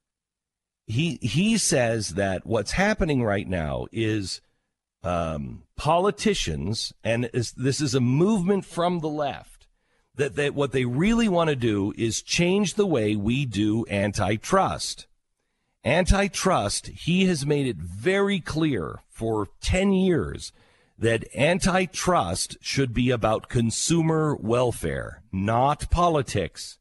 He he says that what's happening right now is um, politicians, and is, this is a movement from the left, that, that what they really want to do is change the way we do antitrust. Antitrust, he has made it very clear for ten years that antitrust should be about consumer welfare, not politics.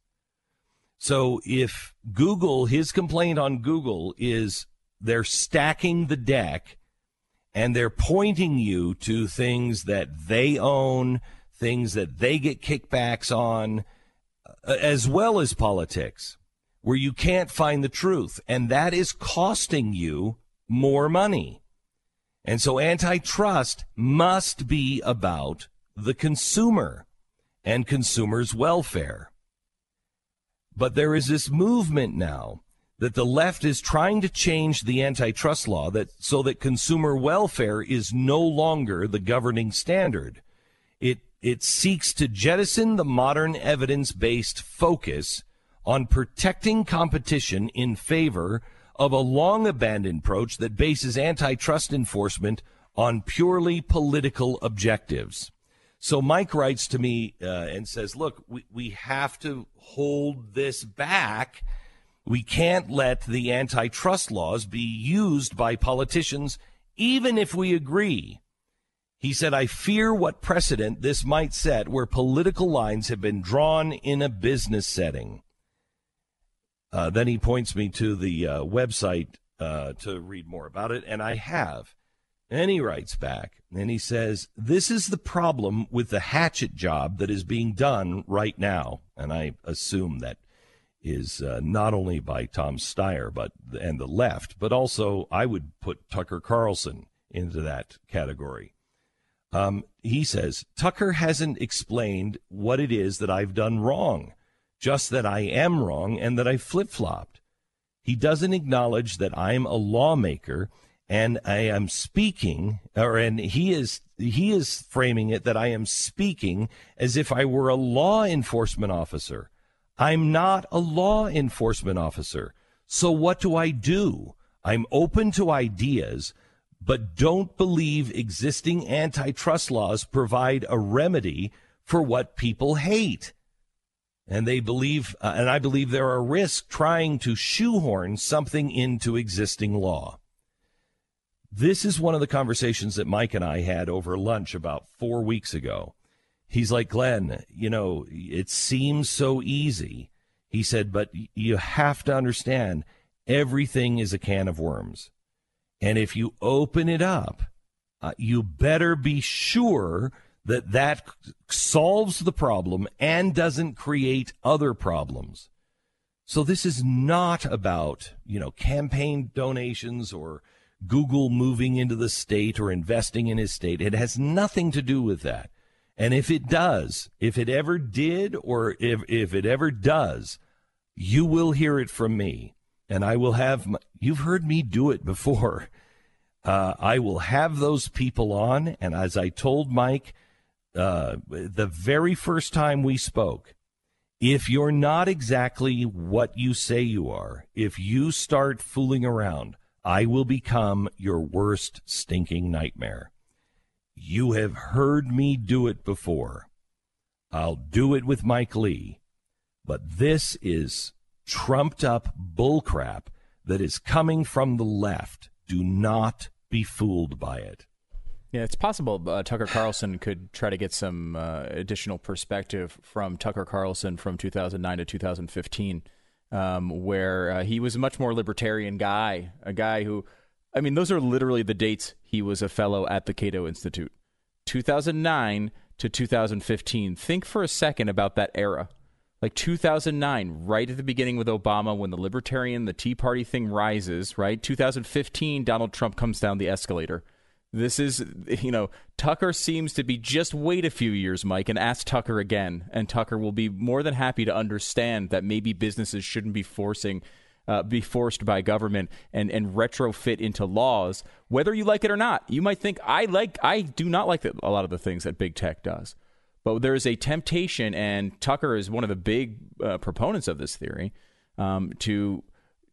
So if Google, his complaint on Google is they're stacking the deck and they're pointing you to things that they own, things that they get kickbacks on, as well as politics, where you can't find the truth. And that is costing you more money. And so antitrust must be about the consumer and consumers' welfare. But there is this movement now that the left is trying to change the antitrust law that so that consumer welfare is no longer the governing standard. It it seeks to jettison the modern evidence-based focus on protecting competition in favor of a long-abandoned approach that bases antitrust enforcement on purely political objectives. So Mike writes to me uh, and says, look, we, we have to hold this back. We can't let the antitrust laws be used by politicians, even if we agree. He said, I fear what precedent this might set where political lines have been drawn in a business setting. Uh, then he points me to the uh, website uh, to read more about it, and I have. And he writes back, and he says, this is the problem with the hatchet job that is being done right now. And I assume that is uh, not only by Tom Steyer but and the left, but also I would put Tucker Carlson into that category. Um, he says, Tucker hasn't explained what it is that I've done wrong, just that I am wrong and that I flip-flopped. He doesn't acknowledge that I'm a lawmaker and I am speaking, or and he is he is framing it that I am speaking as if I were a law enforcement officer. I'm not a law enforcement officer. So what do I do? I'm open to ideas, but don't believe existing antitrust laws provide a remedy for what people hate. And they believe, uh, and I believe there are risks trying to shoehorn something into existing law. This is one of the conversations that Mike and I had over lunch about four weeks ago. He's like, Glenn, you know, it seems so easy. He said, but you have to understand everything is a can of worms. And if you open it up, uh, you better be sure that that solves the problem and doesn't create other problems. So this is not about, you know, campaign donations or Google moving into the state or investing in his state. It has nothing to do with that. And if it does, if it ever did, or if, if it ever does, you will hear it from me. and I will have, my, you've heard me do it before. Uh, I will have those people on, and as I told Mike uh, the very first time we spoke, if you're not exactly what you say you are, if you start fooling around, I will become your worst stinking nightmare. You have heard me do it before. I'll do it with Mike Lee. But this is trumped up bullcrap that is coming from the left. Do not be fooled by it. Yeah, it's possible uh, Tucker Carlson could try to get some uh, additional perspective from Tucker Carlson from two thousand nine to two thousand fifteen, um, where uh, he was a much more libertarian guy, a guy who, I mean, those are literally the dates he was a fellow at the Cato Institute. two thousand nine to two thousand fifteen. Think for a second about that era. Like two thousand nine, right at the beginning with Obama, when the Libertarian, the Tea Party thing rises, right? two thousand fifteen, Donald Trump comes down the escalator. This is, you know, Tucker seems to be just wait a few years, Mike, and ask Tucker again. And Tucker will be more than happy to understand that maybe businesses shouldn't be forcing, uh, be forced by government and, and retrofit into laws, whether you like it or not. You might think, I like, I do not like the, a lot of the things that big tech does. But there is a temptation, and Tucker is one of the big uh, proponents of this theory, um, to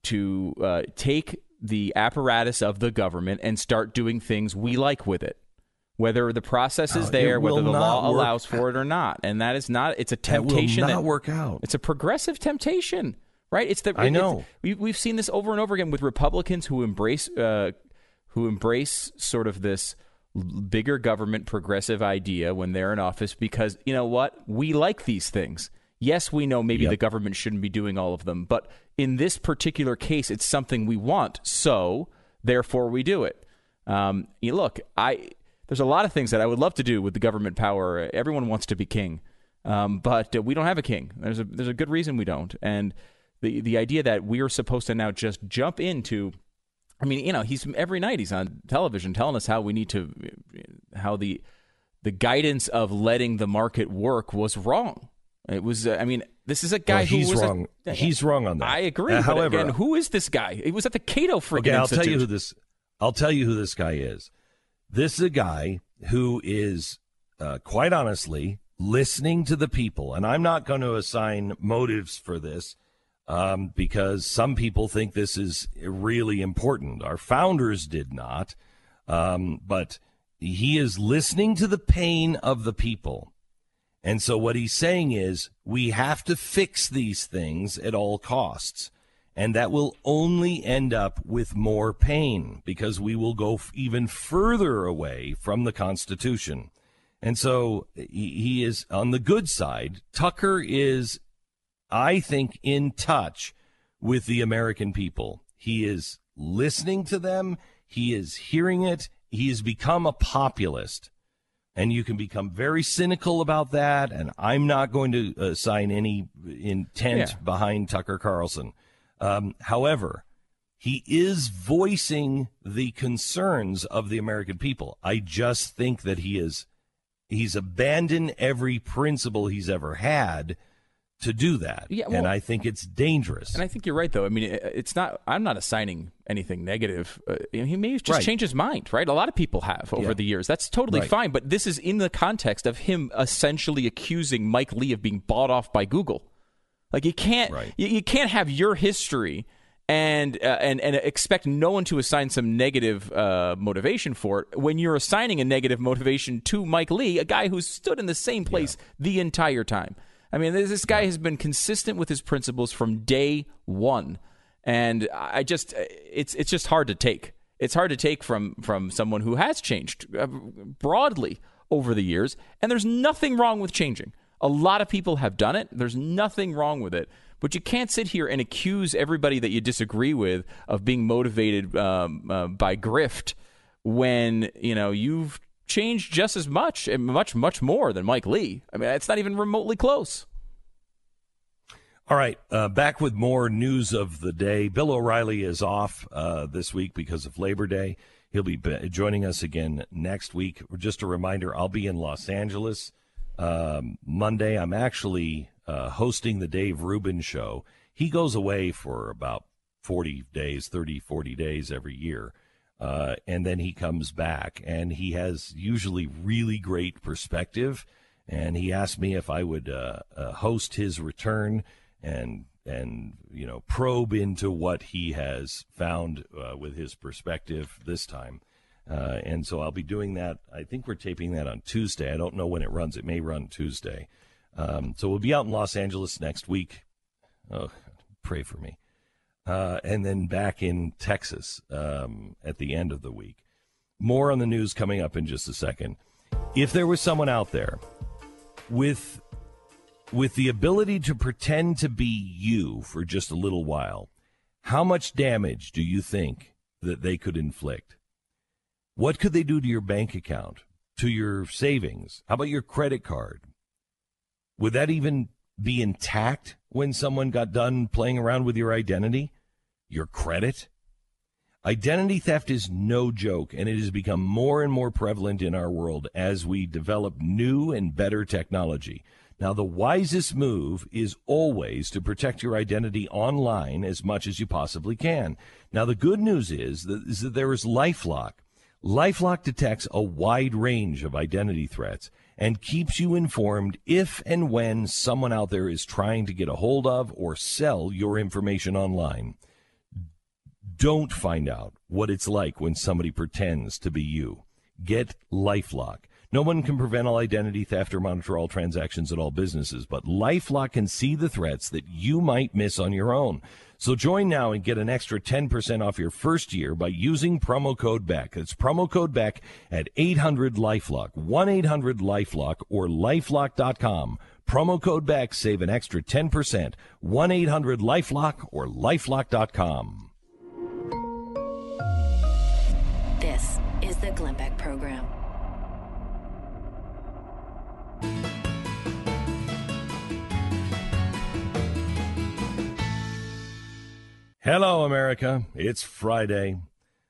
to uh, take the apparatus of the government and start doing things we like with it, whether the process is there, whether the law allows for it or not. And that is not, it's a temptation. That will not that, work out. It's a progressive temptation, right? It's the I know. We, we've seen this over and over again with Republicans who embrace uh, who embrace sort of this bigger government progressive idea when they're in office because, you know what, we like these things. Yes, we know maybe yep. the government shouldn't be doing all of them, but in this particular case, it's something we want, so therefore we do it. Um, you look, I there's a lot of things that I would love to do with the government power. Everyone wants to be king, um, but uh, we don't have a king. There's a there's a good reason we don't, and the the idea that we are supposed to now just jump into. I mean, you know, he's every night he's on television telling us how we need to, how the the guidance of letting the market work was wrong. It was, uh, I mean, this is a guy well, who he's was wrong. A, he's wrong on that. I agree. Uh, but however, again, who is this guy? He was at the Cato freaking okay, I'll Institute. tell you who this. I'll tell you who this guy is. This is a guy who is, uh, quite honestly, listening to the people, and I'm not going to assign motives for this. Um, because some people think this is really important. Our founders did not. Um, but he is listening to the pain of the people. And so what he's saying is we have to fix these things at all costs. And that will only end up with more pain because we will go f- even further away from the Constitution. And so he, he is on the good side. Tucker is, I think, in touch with the American people. He is listening to them. He is hearing it. He has become a populist. And you can become very cynical about that. And I'm not going to assign any intent yeah. behind Tucker Carlson. Um, however, he is voicing the concerns of the American people. I just think that he is he's abandoned every principle he's ever had to do that. Yeah, well, and I think it's dangerous. And I think you're right, though. I mean, it's not, I'm not assigning anything negative. Uh, he may just right. change his mind, right? A lot of people have over yeah. the years. That's totally right. fine. But this is in the context of him essentially accusing Mike Lee of being bought off by Google. Like you can't, right. you, you can't have your history and, uh, and, and expect no one to assign some negative uh, motivation for it when you're assigning a negative motivation to Mike Lee, a guy who's stood in the same place yeah. the entire time. I mean, this guy has been consistent with his principles from day one, and I just it's it's just hard to take. It's hard to take from from someone who has changed broadly over the years, and there's nothing wrong with changing. A lot of people have done it. There's nothing wrong with it, but you can't sit here and accuse everybody that you disagree with of being motivated um, uh, by grift when you know you've changed just as much and much, much more than Mike Lee. I mean, it's not even remotely close. All right, uh, back with more news of the day. Bill O'Reilly is off uh, this week because of Labor Day. He'll be b- joining us again next week. Just a reminder, I'll be in Los Angeles um, Monday. I'm actually uh, hosting the Dave Rubin Show. He goes away for about forty days, thirty, forty days every year. Uh, and then he comes back, and he has usually really great perspective. And he asked me if I would uh, uh, host his return and and you know probe into what he has found uh, with his perspective this time. Uh, and so I'll be doing that. I think we're taping that on Tuesday. I don't know when it runs. It may run Tuesday. Um, so we'll be out in Los Angeles next week. Oh, pray for me. Uh, and then back in Texas um, at the end of the week. More on the news coming up in just a second. If there was someone out there with with the ability to pretend to be you for just a little while, how much damage do you think that they could inflict? What could they do to your bank account, to your savings? How about your credit card? Would that even be intact when someone got done playing around with your identity, your credit? Identity theft is no joke, and it has become more and more prevalent in our world as we develop new and better technology. Now, the wisest move is always to protect your identity online as much as you possibly can. Now, the good news is that, is that there is LifeLock. LifeLock detects a wide range of identity threats and keeps you informed if and when someone out there is trying to get a hold of or sell your information online. Don't find out what it's like when somebody pretends to be you. Get LifeLock. No one can prevent all identity theft or monitor all transactions at all businesses, but LifeLock can see the threats that you might miss on your own. So join now and get an extra ten percent off your first year by using promo code BECK. That's promo code BECK at eight hundred LifeLock, one eight hundred LifeLock, or lifelock dot com. Promo code BECK, save an extra ten percent. one eight hundred LifeLock or lifelock dot com. This is the Glenn Beck Program. Hello, America. It's Friday.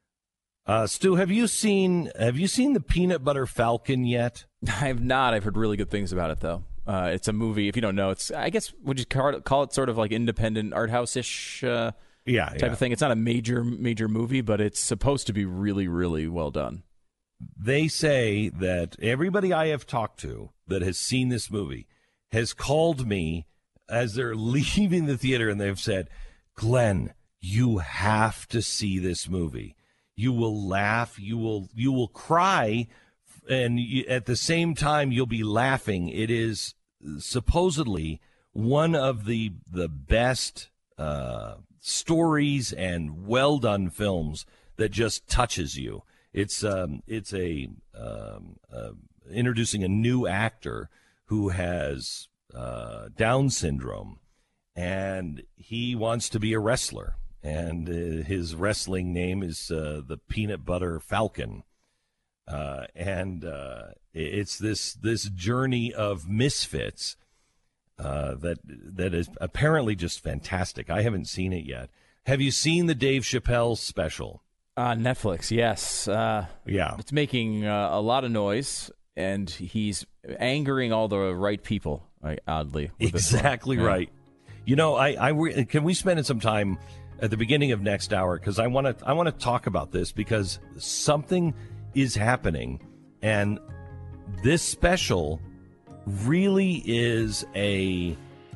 Uh, Stu, have you seen have you seen the Peanut Butter Falcon yet? I have not. I've heard really good things about it, though. Uh, it's a movie. If you don't know, it's I guess would you call it, call it sort of like independent art house-ish uh, yeah, type yeah. of thing. It's not a major major movie, but it's supposed to be really really well done. They say that everybody I have talked to that has seen this movie has called me as they're leaving the theater, and they've said, Glenn, you have to see this movie. You will laugh, you will you will cry, and you, at the same time you'll be laughing. It is supposedly one of the the best uh, stories and well done films that just touches you. It's um it's a um, uh, introducing a new actor who has uh, Down syndrome, and he wants to be a wrestler. And uh, his wrestling name is uh, the Peanut Butter Falcon. Uh, and uh, it's this this journey of misfits uh, that that is apparently just fantastic. I haven't seen it yet. Have you seen the Dave Chappelle special? Uh, Netflix, yes. Uh, yeah. It's making uh, a lot of noise, and he's angering all the right people, like, oddly. Exactly right. You know, I, I re- can we spend some time at the beginning of next hour, because I want to I want to talk about this, because something is happening, and this special really is a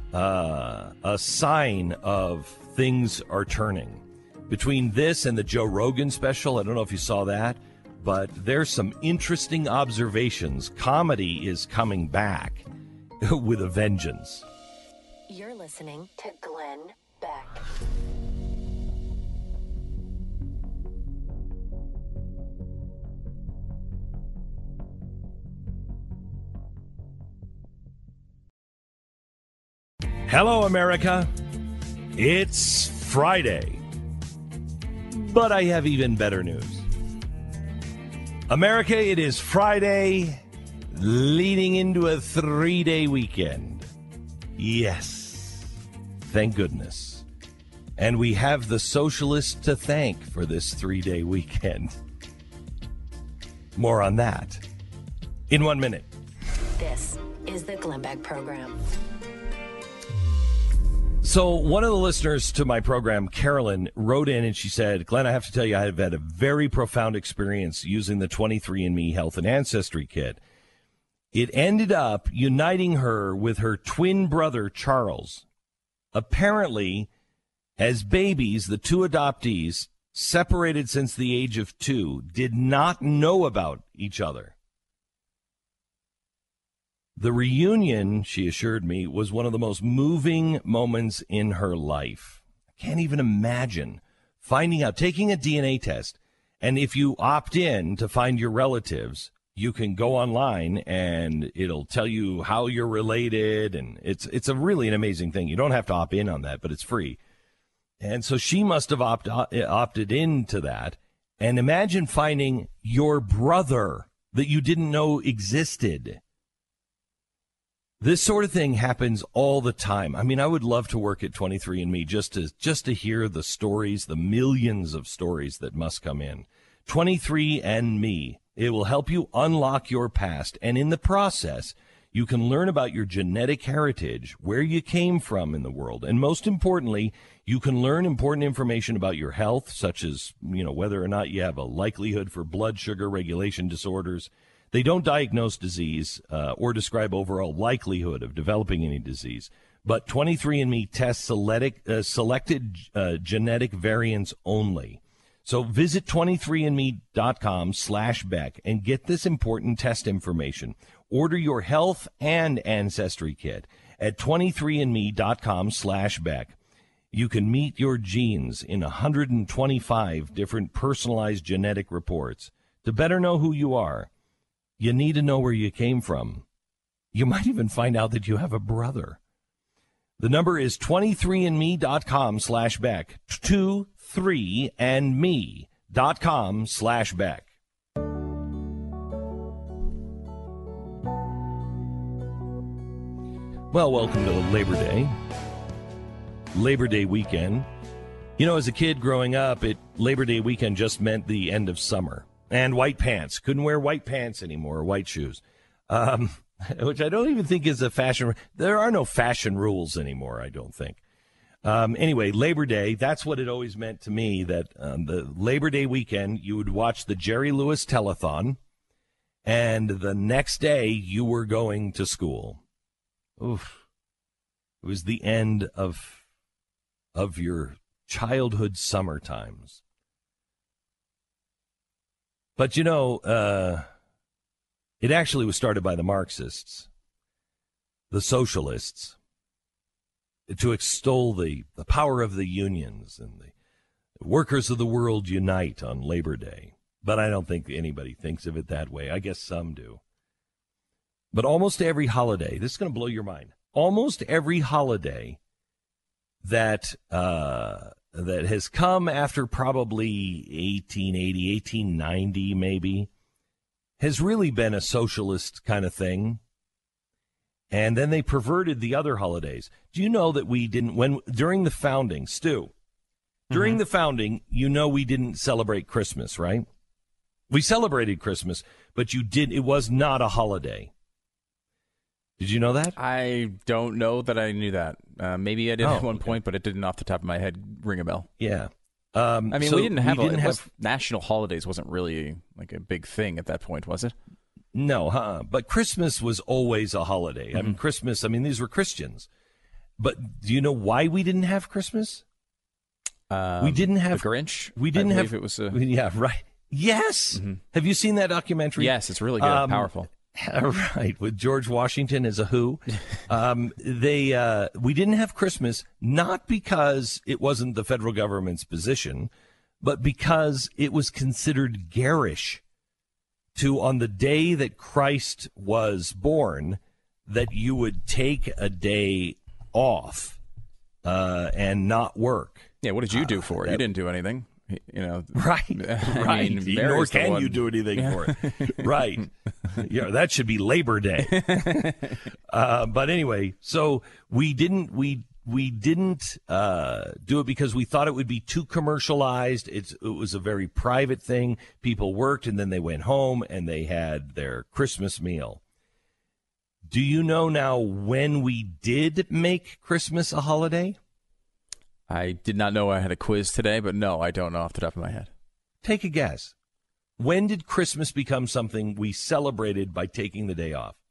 uh, a sign of things are turning. Between this and the Joe Rogan special, I don't know if you saw that, but there's some interesting observations. Comedy is coming back with a vengeance. You're listening to Glenn Beck. Hello, America. It's Friday. But I have even better news. America, it is Friday, leading into a three-day weekend. Yes. Thank goodness. And we have the socialists to thank for this three-day weekend. More on that in one minute. This is the Glenn Beck Program. So one of the listeners to my program, Carolyn, wrote in and she said, Glenn, I have to tell you, I have had a very profound experience using the twenty-three and me Health and Ancestry Kit. It ended up uniting her with her twin brother, Charles. Apparently, as babies, the two adoptees, separated since the age of two, did not know about each other. The reunion, she assured me, was one of the most moving moments in her life. I can't even imagine finding out, taking a D N A test, and if you opt in to find your relatives, you can go online and it'll tell you how you're related, and it's it's a really an amazing thing. You don't have to opt in on that, but it's free. And so she must have opt, opted into that. And imagine finding your brother that you didn't know existed. This sort of thing happens all the time. I mean, I would love to work at twenty-three and me just to just to hear the stories, the millions of stories that must come in. twenty-three and me. It will help you unlock your past, and in the process, you can learn about your genetic heritage, where you came from in the world, and most importantly, you can learn important information about your health, such as, you know, whether or not you have a likelihood for blood sugar regulation disorders. They don't diagnose disease uh, or describe overall likelihood of developing any disease, but twenty-three and me tests selected, uh, selected uh, genetic variants only. So visit twenty-three and me dot com slash Beck and get this important test information. Order your health and ancestry kit at twenty-three and me dot com slash Beck. You can meet your genes in one hundred twenty-five different personalized genetic reports. To better know who you are, you need to know where you came from. You might even find out that you have a brother. The number is twenty-three and me dot com slash Beck. twenty-three and me dot com slash Beck. Well, welcome to Labor Day. Labor Day weekend. You know, as a kid growing up, it Labor Day weekend just meant the end of summer. And white pants. Couldn't wear white pants anymore, or white shoes. Um, which I don't even think is a fashion. There are no fashion rules anymore, I don't think. Um, anyway, Labor Day, that's what it always meant to me, that um, the Labor Day weekend, you would watch the Jerry Lewis telethon, and the next day you were going to school. Oof. It was the end of, of your childhood summer times. But, you know, uh, it actually was started by the Marxists, the socialists, to extol the, the power of the unions, and the workers of the world unite on Labor Day. But I don't think anybody thinks of it that way. I guess some do. But almost every holiday, this is going to blow your mind, almost every holiday that uh, that has come after probably eighteen eighty, eighteen ninety maybe, has really been a socialist kind of thing. And then they perverted the other holidays. Do you know that we didn't, when during the founding, Stu, during mm-hmm. the founding, you know we didn't celebrate Christmas, right? We celebrated Christmas, but you did. It was not a holiday. Did you know that? I don't know that I knew that. Uh, maybe I did oh, at one okay. point, but it didn't off the top of my head ring a bell. Yeah. Um, I mean, so we didn't have, we didn't a, have was, national holidays wasn't really like a big thing at that point, was it? No, huh? But Christmas was always a holiday. Mm-hmm. I mean, Christmas, I mean, these were Christians. But do you know why we didn't have Christmas? Um, we didn't have the Grinch. We didn't I have it was a... Yeah, right. Yes. Mm-hmm. Have you seen that documentary? Yes, it's really good. Um, Powerful. Right, with George Washington as a who. um, they uh, we didn't have Christmas, not because it wasn't the federal government's position, but because it was considered garish to, on the day that Christ was born, that you would take a day off uh, and not work. Yeah, what did you do for it? Uh, you didn't do anything. You know, right, I right. Mean, Nor can one... you do anything yeah. for it. Right. Yeah, that should be Labor Day. uh, but anyway, so we didn't we we didn't uh, do it because we thought it would be too commercialized. It's it was a very private thing. People worked and then they went home and they had their Christmas meal. Do you know now when we did make Christmas a holiday? I did not know I had a quiz today, but no, I don't know off the top of my head. Take a guess. When did Christmas become something we celebrated by taking the day off?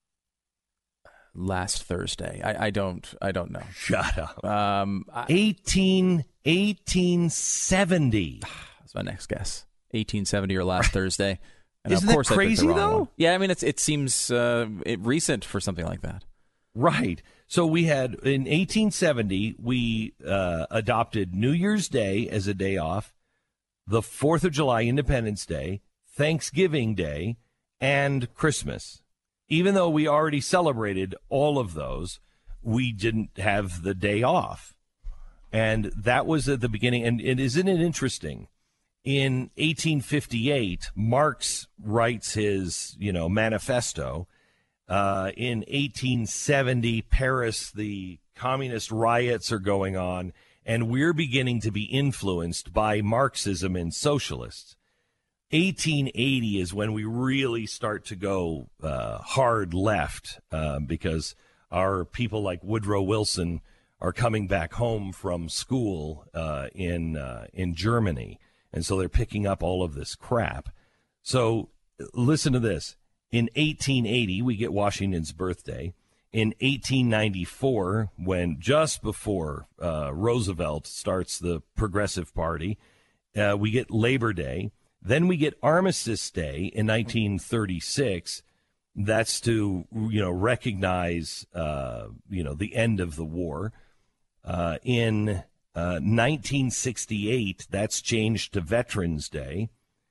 Last Thursday. I, I don't I don't know. Shut up. Um, I, eighteen, eighteen seventy. That's my next guess. eighteen seventy or last Thursday. And Isn't of course that crazy, I picked the wrong though? one. Yeah, I mean, it's, it seems uh, it, recent for something like that. Right. So we had, in eighteen seventy, we uh, adopted New Year's Day as a day off, the fourth of July, Independence Day, Thanksgiving Day, and Christmas. Even though we already celebrated all of those, we didn't have the day off. And that was at the beginning. And, and isn't it interesting? In eighteen fifty-eight, Marx writes his, you know, manifesto. Uh, in eighteen seventy, Paris, the communist riots are going on, and we're beginning to be influenced by Marxism and socialists. eighteen eighty is when we really start to go uh, hard left uh, because our people like Woodrow Wilson are coming back home from school uh, in uh, in Germany. And so they're picking up all of this crap. So listen to this. In eighteen eighty, we get Washington's birthday. In eighteen ninety-four, when just before uh, Roosevelt starts the Progressive Party, uh, we get Labor Day. Then we get Armistice Day in nineteen thirty-six. That's to, you know, recognize, uh, you know, the end of the war. Uh, in uh, nineteen sixty-eight, that's changed to Veterans Day.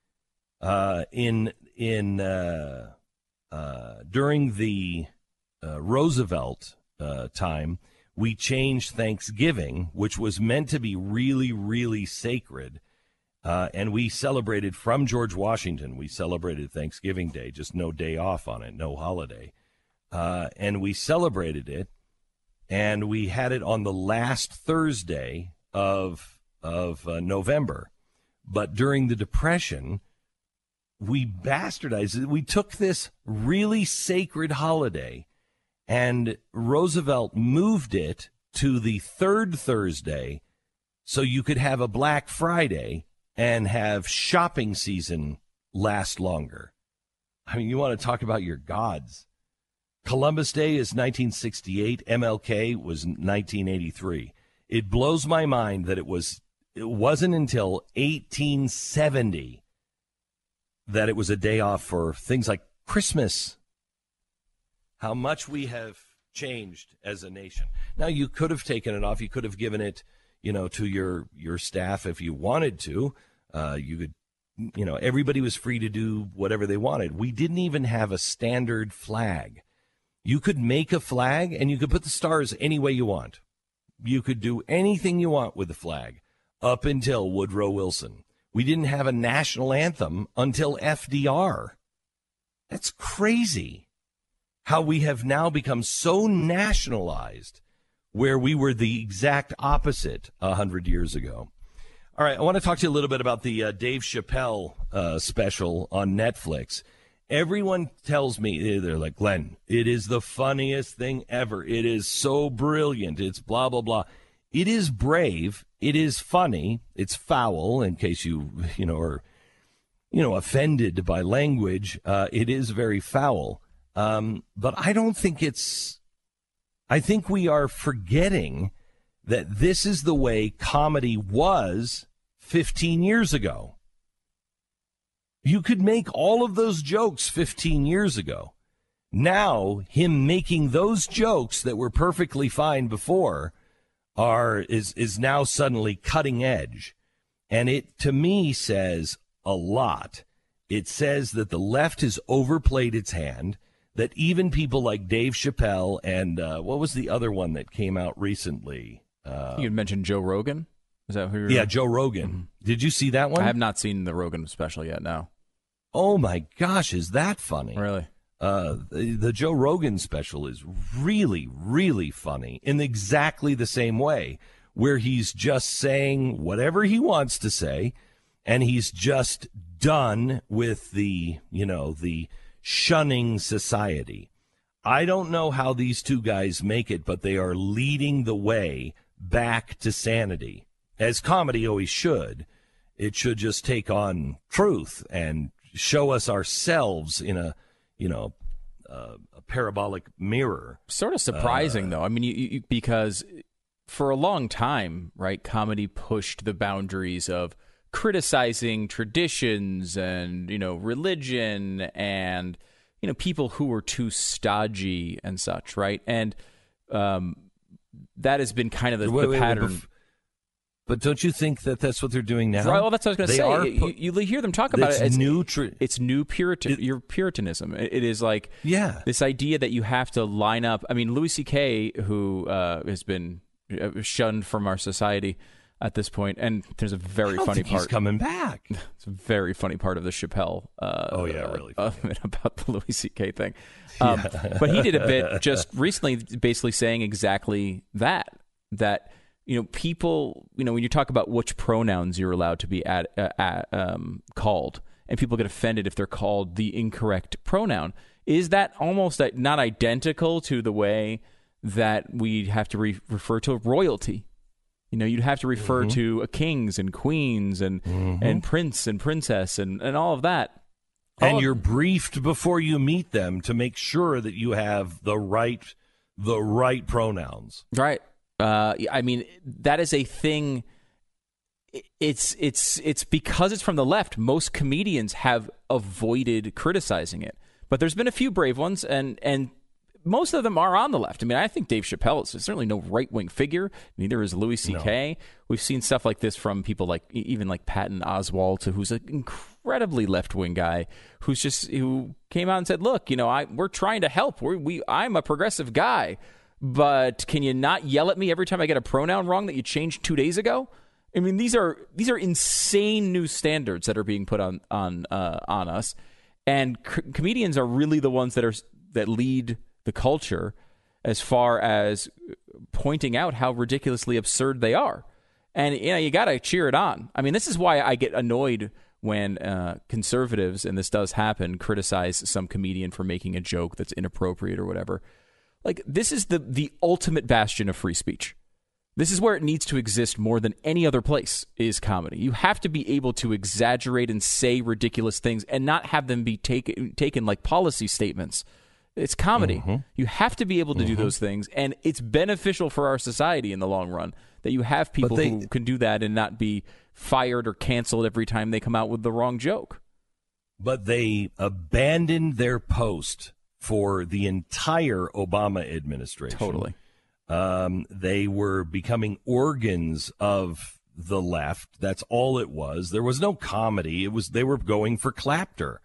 Uh, in in uh, uh, during the uh, Roosevelt uh, time, we changed Thanksgiving, which was meant to be really, really sacred. Uh, and we celebrated from George Washington. We celebrated Thanksgiving Day, just no day off on it, no holiday. Uh, and we celebrated it, and we had it on the last Thursday of of uh, November. But during the Depression, we bastardized it. We took this really sacred holiday, and Roosevelt moved it to the third Thursday so you could have a Black Friday and have shopping season last longer. I mean, you want to talk about your gods. Columbus Day is nineteen sixty-eight. M L K was nineteen eighty-three. It blows my mind that it was it wasn't until eighteen seventy that it was a day off for things like Christmas. How much we have changed as a nation. Now, you could have taken it off. You could have given it, you know, to your your staff if you wanted to. Uh, you could, you know, everybody was free to do whatever they wanted. We didn't even have a standard flag. You could make a flag and you could put the stars any way you want. You could do anything you want with the flag up until Woodrow Wilson. We didn't have a national anthem until F D R. That's crazy how we have now become so nationalized where we were the exact opposite a hundred years ago. All right, I want to talk to you a little bit about the uh, Dave Chappelle uh, special on Netflix. Everyone tells me, they're like, Glenn, it is the funniest thing ever. It is so brilliant. It's blah, blah, blah. It is brave. It is funny. It's foul, in case you, you know, are, you know, offended by language. Uh, it is very foul. Um, but I don't think it's, I think we are forgetting that this is the way comedy was fifteen years ago. You could make all of those jokes fifteen years ago. Now, him making those jokes that were perfectly fine before are is is now suddenly cutting edge. And it, to me, says a lot. It says that the left has overplayed its hand, that even people like Dave Chappelle and uh, what was the other one that came out recently? Uh, you mentioned Joe Rogan? Is that who you're... Yeah, Joe Rogan. Mm-hmm. Did you see that one? I have not seen the Rogan special yet, no. Oh, my gosh, is that funny? Really? Uh, the, the Joe Rogan special is really, really funny in exactly the same way, where he's just saying whatever he wants to say, and he's just done with the, you know, the shunning society. I don't know how these two guys make it, but they are leading the way back to sanity. as comedy always should. It should just take on truth and show us ourselves in a, you know, uh, a parabolic mirror. Sort of surprising, uh, though. I mean, you, you, because for a long time, right, comedy pushed the boundaries of criticizing traditions and, you know, religion and, you know, people who were too stodgy and such, right? And um, that has been kind of the, wait, the wait, pattern. Wait, But don't you think that that's what they're doing now? Right, well, that's what I was going to say. Pu- you, you hear them talk about it. It's new. Tri- it's new Puritan. It, your Puritanism. It, it is like yeah. this idea that you have to line up. I mean, Louis C K, who uh, has been shunned from our society at this point, and there's a very I don't funny think part. He's coming back. It's a very funny part of the Chappelle. Uh, oh yeah, really. Uh, about the Louis C K thing. Um, yeah. But he did a bit just recently, basically saying exactly that. That. You know, people, you know, when you talk about which pronouns you're allowed to be at, uh, at, um, called, and people get offended if they're called the incorrect pronoun, is that almost not identical to the way that we have to re- refer to royalty? You know, you'd have to refer mm-hmm. to uh, kings and queens and mm-hmm. and prince and princess and, and all of that. And all you're of- briefed before you meet them to make sure that you have the right the right pronouns. Right. Uh, I mean, that is a thing. It's it's it's because it's from the left. Most comedians have avoided criticizing it, but there's been a few brave ones, and and most of them are on the left. I mean, I think Dave Chappelle is certainly no right wing figure. Neither is Louis C K. No. We've seen stuff like this from people like even like Patton Oswalt, who's an incredibly left wing guy, who's just who came out and said, "Look, you know, I we're trying to help. We're, we I'm a progressive guy." But can you not yell at me every time I get a pronoun wrong that you changed two days ago? I mean, these are these are insane new standards that are being put on on uh, on us, and c- comedians are really the ones that are that lead the culture as far as pointing out how ridiculously absurd they are. And you know, you got to cheer it on. I mean, this is why I get annoyed when uh, conservatives, and this does happen, criticize some comedian for making a joke that's inappropriate or whatever. Like, this is the, the ultimate bastion of free speech. This is where it needs to exist more than any other place, is comedy. You have to be able to exaggerate and say ridiculous things and not have them be take, taken like policy statements. It's comedy. Mm-hmm. You have to be able to mm-hmm. do those things, and it's beneficial for our society in the long run that you have people they, who can do that and not be fired or canceled every time they come out with the wrong joke. But they abandoned their post for the entire Obama administration. Totally. Um, they were becoming organs of the left. That's all it was. There was no comedy. It was they were going for clapter.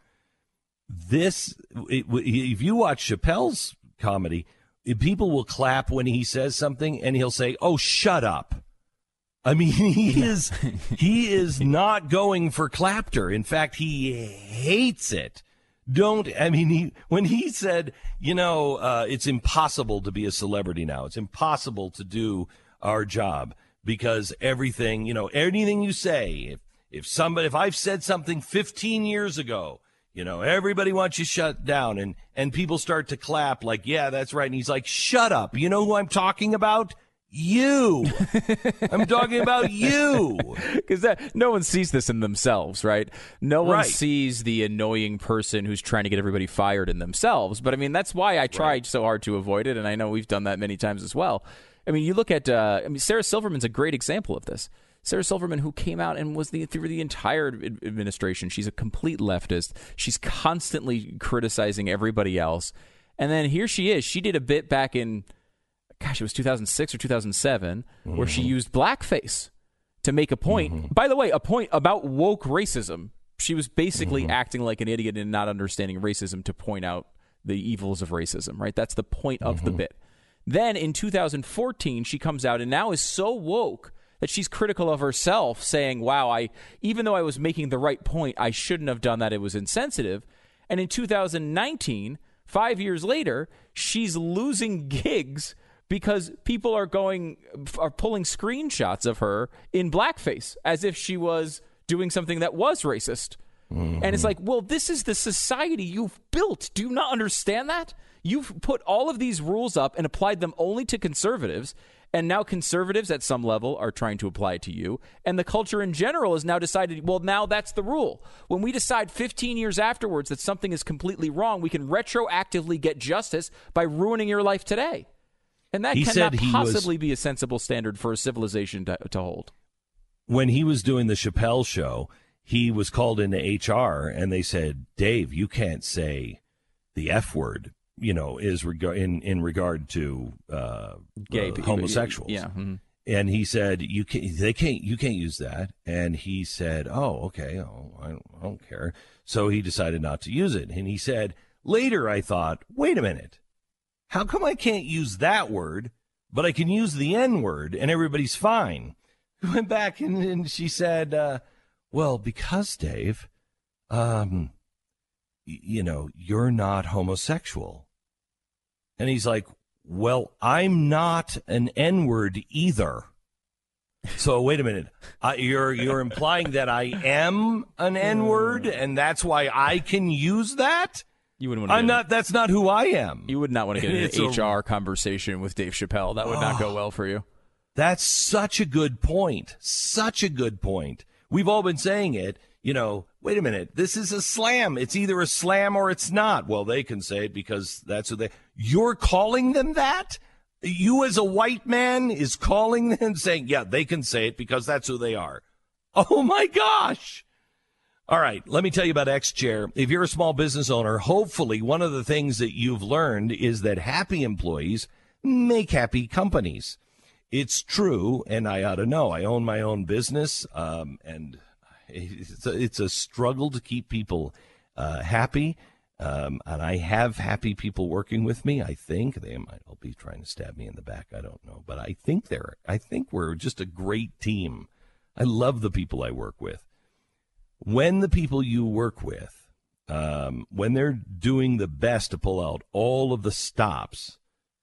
This, it, if you watch Chappelle's comedy, people will clap when he says something, and he'll say, "Oh, shut up." I mean, he is he is not going for clapter. In fact, he hates it. Don't, I mean, he, when he said, you know, uh, it's impossible to be a celebrity now. It's impossible to do our job because everything, you know, anything you say, if, if somebody, if I've said something fifteen years ago, you know, everybody wants you shut down, and, and people start to clap like, yeah, that's right. And he's like, shut up. You know who I'm talking about? You. I'm talking about you. Because that no one sees this in themselves, right? No one right. sees the annoying person who's trying to get everybody fired in themselves. But I mean, that's why I tried right. so hard to avoid it, and I know we've done that many times as well. I mean, you look at, uh, I mean, Sarah Silverman's a great example of this. Sarah Silverman, who came out and was the through the entire administration, she's a complete leftist. She's constantly criticizing everybody else, and then here she is. She did a bit back in. Gosh, it was two thousand six or two thousand seven, mm-hmm. where she used blackface to make a point. Mm-hmm. By the way, a point about woke racism. She was basically mm-hmm. acting like an idiot and not understanding racism to point out the evils of racism, right? That's the point of mm-hmm. the bit. Then in two thousand fourteen, she comes out and now is so woke that she's critical of herself, saying, wow, I even though I was making the right point, I shouldn't have done that. It was insensitive. And in two thousand nineteen, five years later, she's losing gigs because people are going are pulling screenshots of her in blackface as if she was doing something that was racist. Mm-hmm. And it's like, well, this is the society you've built. Do you not understand that? You've put all of these rules up and applied them only to conservatives, And now conservatives at some level are trying to apply it to you. And the culture in general has now decided, well, now that's the rule. When we decide fifteen years afterwards that something is completely wrong, we can retroactively get justice by ruining your life today. And that he cannot he possibly was, be a sensible standard for a civilization to, to hold. When he was doing the Chappelle show, he was called into H R, and they said, Dave, you can't say the F word, you know, is reg- in, in regard to uh, Gay, uh, homosexuals. Yeah. Mm-hmm. And he said, you can't, they can't, you can't use that. And he said, oh, okay, oh, I, don't, I don't care. So he decided not to use it. And he said, later I thought, wait a minute. How come I can't use that word, but I can use the N word and everybody's fine? We went back and, and she said, uh, well, because, Dave, um, y- you know, you're not homosexual. And he's like, well, I'm not an N word either. So wait a minute. Uh, you're you're implying that I am an N word and that's why I can use that? You wouldn't want to I'm not. That's not who I am. You would not want to get It's into a- an H R conversation with Dave Chappelle. That would not go well for you. That's such a good point. Such a good point. We've all been saying it. You know, wait a minute. This is a slam. It's either a slam or it's not. Well, they can say it because that's who they. You're calling them that? You as a white man is calling them saying, yeah, they can say it because that's who they are. Oh my gosh. All right, let me tell you about X-Chair. If you're a small business owner, hopefully one of the things that you've learned is that happy employees make happy companies. It's true, and I ought to know. I own my own business, um, and it's a, it's a struggle to keep people uh, happy. Um, and I have happy people working with me. I think they might all be trying to stab me in the back. I don't know, but I think they're. I think we're just a great team. I love the people I work with. When the people you work with, um, when they're doing the best to pull out all of the stops,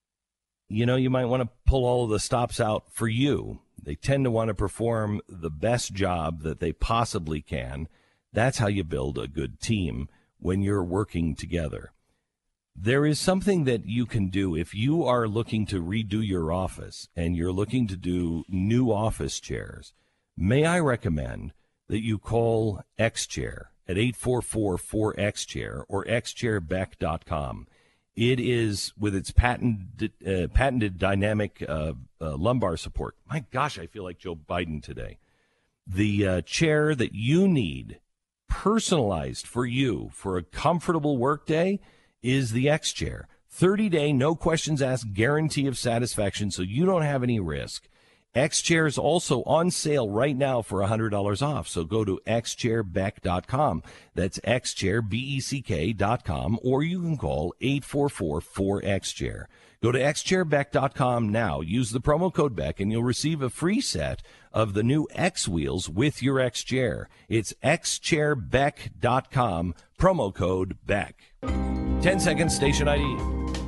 you know, you might want to pull all of the stops out for you. They tend to want to perform the best job that they possibly can. That's how you build a good team when you're working together. There is something that you can do if you are looking to redo your office and you're looking to do new office chairs. May I recommend that you call X-Chair at eight four four, four X chair or x chair beck dot com. It is, with its patented, uh, patented dynamic uh, uh, lumbar support. My gosh, I feel like Joe Biden today. The uh, chair that you need, personalized for you for a comfortable workday, is the X-Chair. thirty-day, no questions asked, guarantee of satisfaction, so you don't have any risk. X-Chair is also on sale right now for one hundred dollars off, so go to x chair beck dot com. That's x chair beck dot com, or you can call eight four four, four X chair. Go to x chair beck dot com now. Use the promo code Beck, and you'll receive a free set of the new X wheels with your X-Chair. It's x chair beck dot com, promo code Beck. ten seconds, station I D.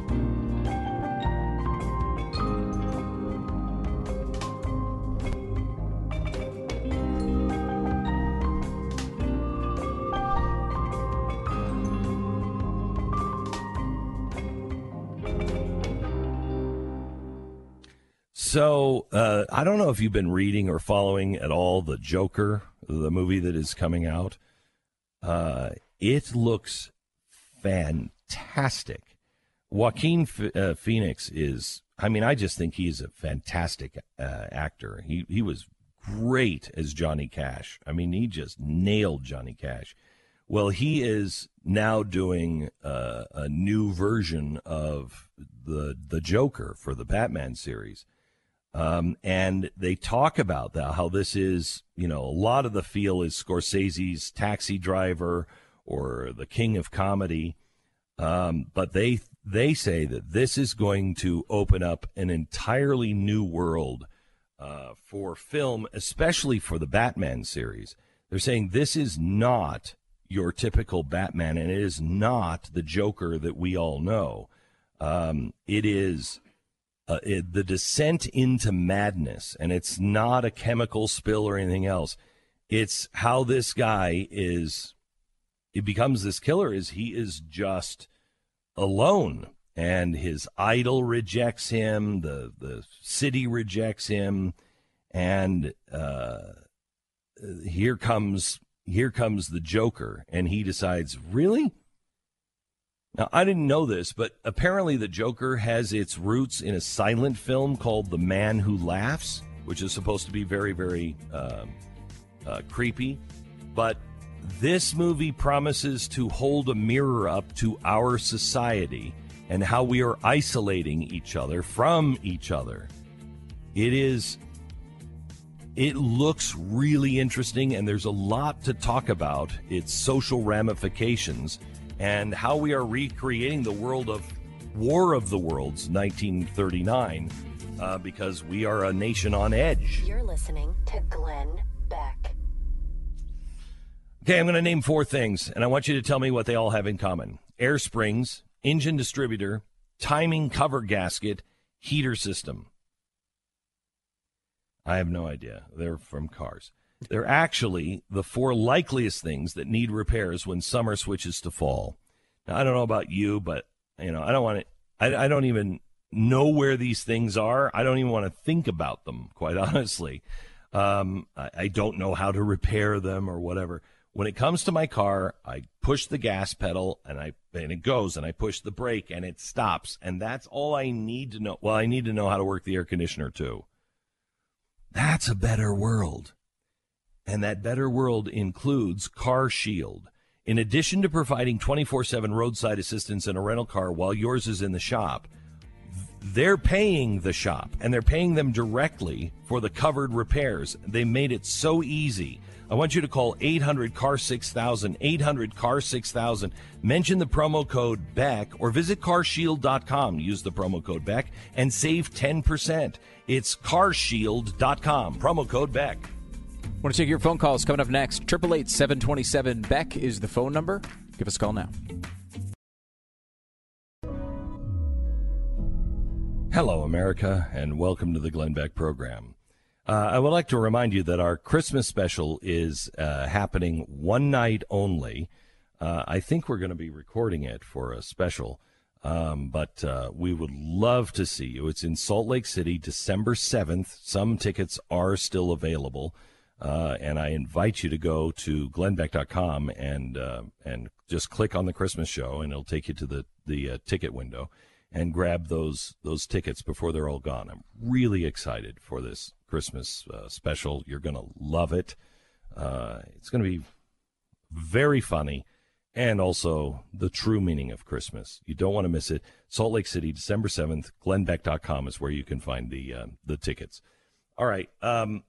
So, uh, I don't know if you've been reading or following at all the Joker, the movie that is coming out. Uh, it looks fantastic. Joaquin F- uh, Phoenix is, I mean, I just think he's a fantastic uh, actor. He, he was great as Johnny Cash. I mean, he just nailed Johnny Cash. Well, he is now doing uh, a new version of the the Joker for the Batman series. Um, and they talk about that, how this is, you know, a lot of the feel is Scorsese's Taxi Driver or The King of Comedy. Um, but they they say that this is going to open up an entirely new world uh, for film, especially for the Batman series. They're saying this is not your typical Batman, and it is not the Joker that we all know. Um, it is... Uh, it, the descent into madness, and it's not a chemical spill or anything else. It's how this guy is, he becomes this killer, is he is just alone, and his idol rejects him, the, the city rejects him, and uh, here comes here comes the Joker, and he decides, really? Now, I didn't know this, but apparently the Joker has its roots in a silent film called The Man Who Laughs, which is supposed to be very, very uh, uh, creepy. But this movie promises to hold a mirror up to our society and how we are isolating each other from each other. It is... It looks really interesting, and there's a lot to talk about its social ramifications and how we are recreating the world of War of the Worlds nineteen thirty-nine uh, because we are a nation on edge. You're listening to Glenn Beck. Okay, I'm going to name four things, and I want you to tell me what they all have in common. Air springs, engine distributor, timing cover gasket, heater system. I have no idea. They're from cars. They're actually the four likeliest things that need repairs when summer switches to fall. Now, I don't know about you, but you know, I don't want to. I, I don't even know where these things are. I don't even want to think about them, quite honestly. Um, I, I don't know how to repair them or whatever. When it comes to my car, I push the gas pedal and I and it goes, and I push the brake and it stops, and that's all I need to know. Well, I need to know how to work the air conditioner too. That's a better world. And that better world includes Car Shield. In addition to providing twenty-four seven roadside assistance in a rental car while yours is in the shop, they're paying the shop, and they're paying them directly for the covered repairs. They made it so easy. I want you to call eight hundred C A R six thousand, eight hundred C A R six thousand. Mention the promo code Beck or visit car shield dot com. Use the promo code Beck and save ten percent. It's car shield dot com. Promo code Beck. Want to take your phone calls coming up next. eight eight eight, seven two seven, Beck is the phone number. Give us a call now. Hello, America, and welcome to the Glenn Beck program. Uh, I would like to remind you that our Christmas special is uh, happening one night only. Uh, I think we're going to be recording it for a special, um, but uh, we would love to see you. It's in Salt Lake City, December seventh. Some tickets are still available, uh, and I invite you to go to glenn beck dot com and uh, and just click on the Christmas show, and it'll take you to the, the uh, ticket window and grab those those tickets before they're all gone. I'm really excited for this Christmas uh, special. You're going to love it. Uh, it's going to be very funny and also the true meaning of Christmas. You don't want to miss it. Salt Lake City, December seventh, glenn beck dot com is where you can find the uh, the tickets. All right. Um,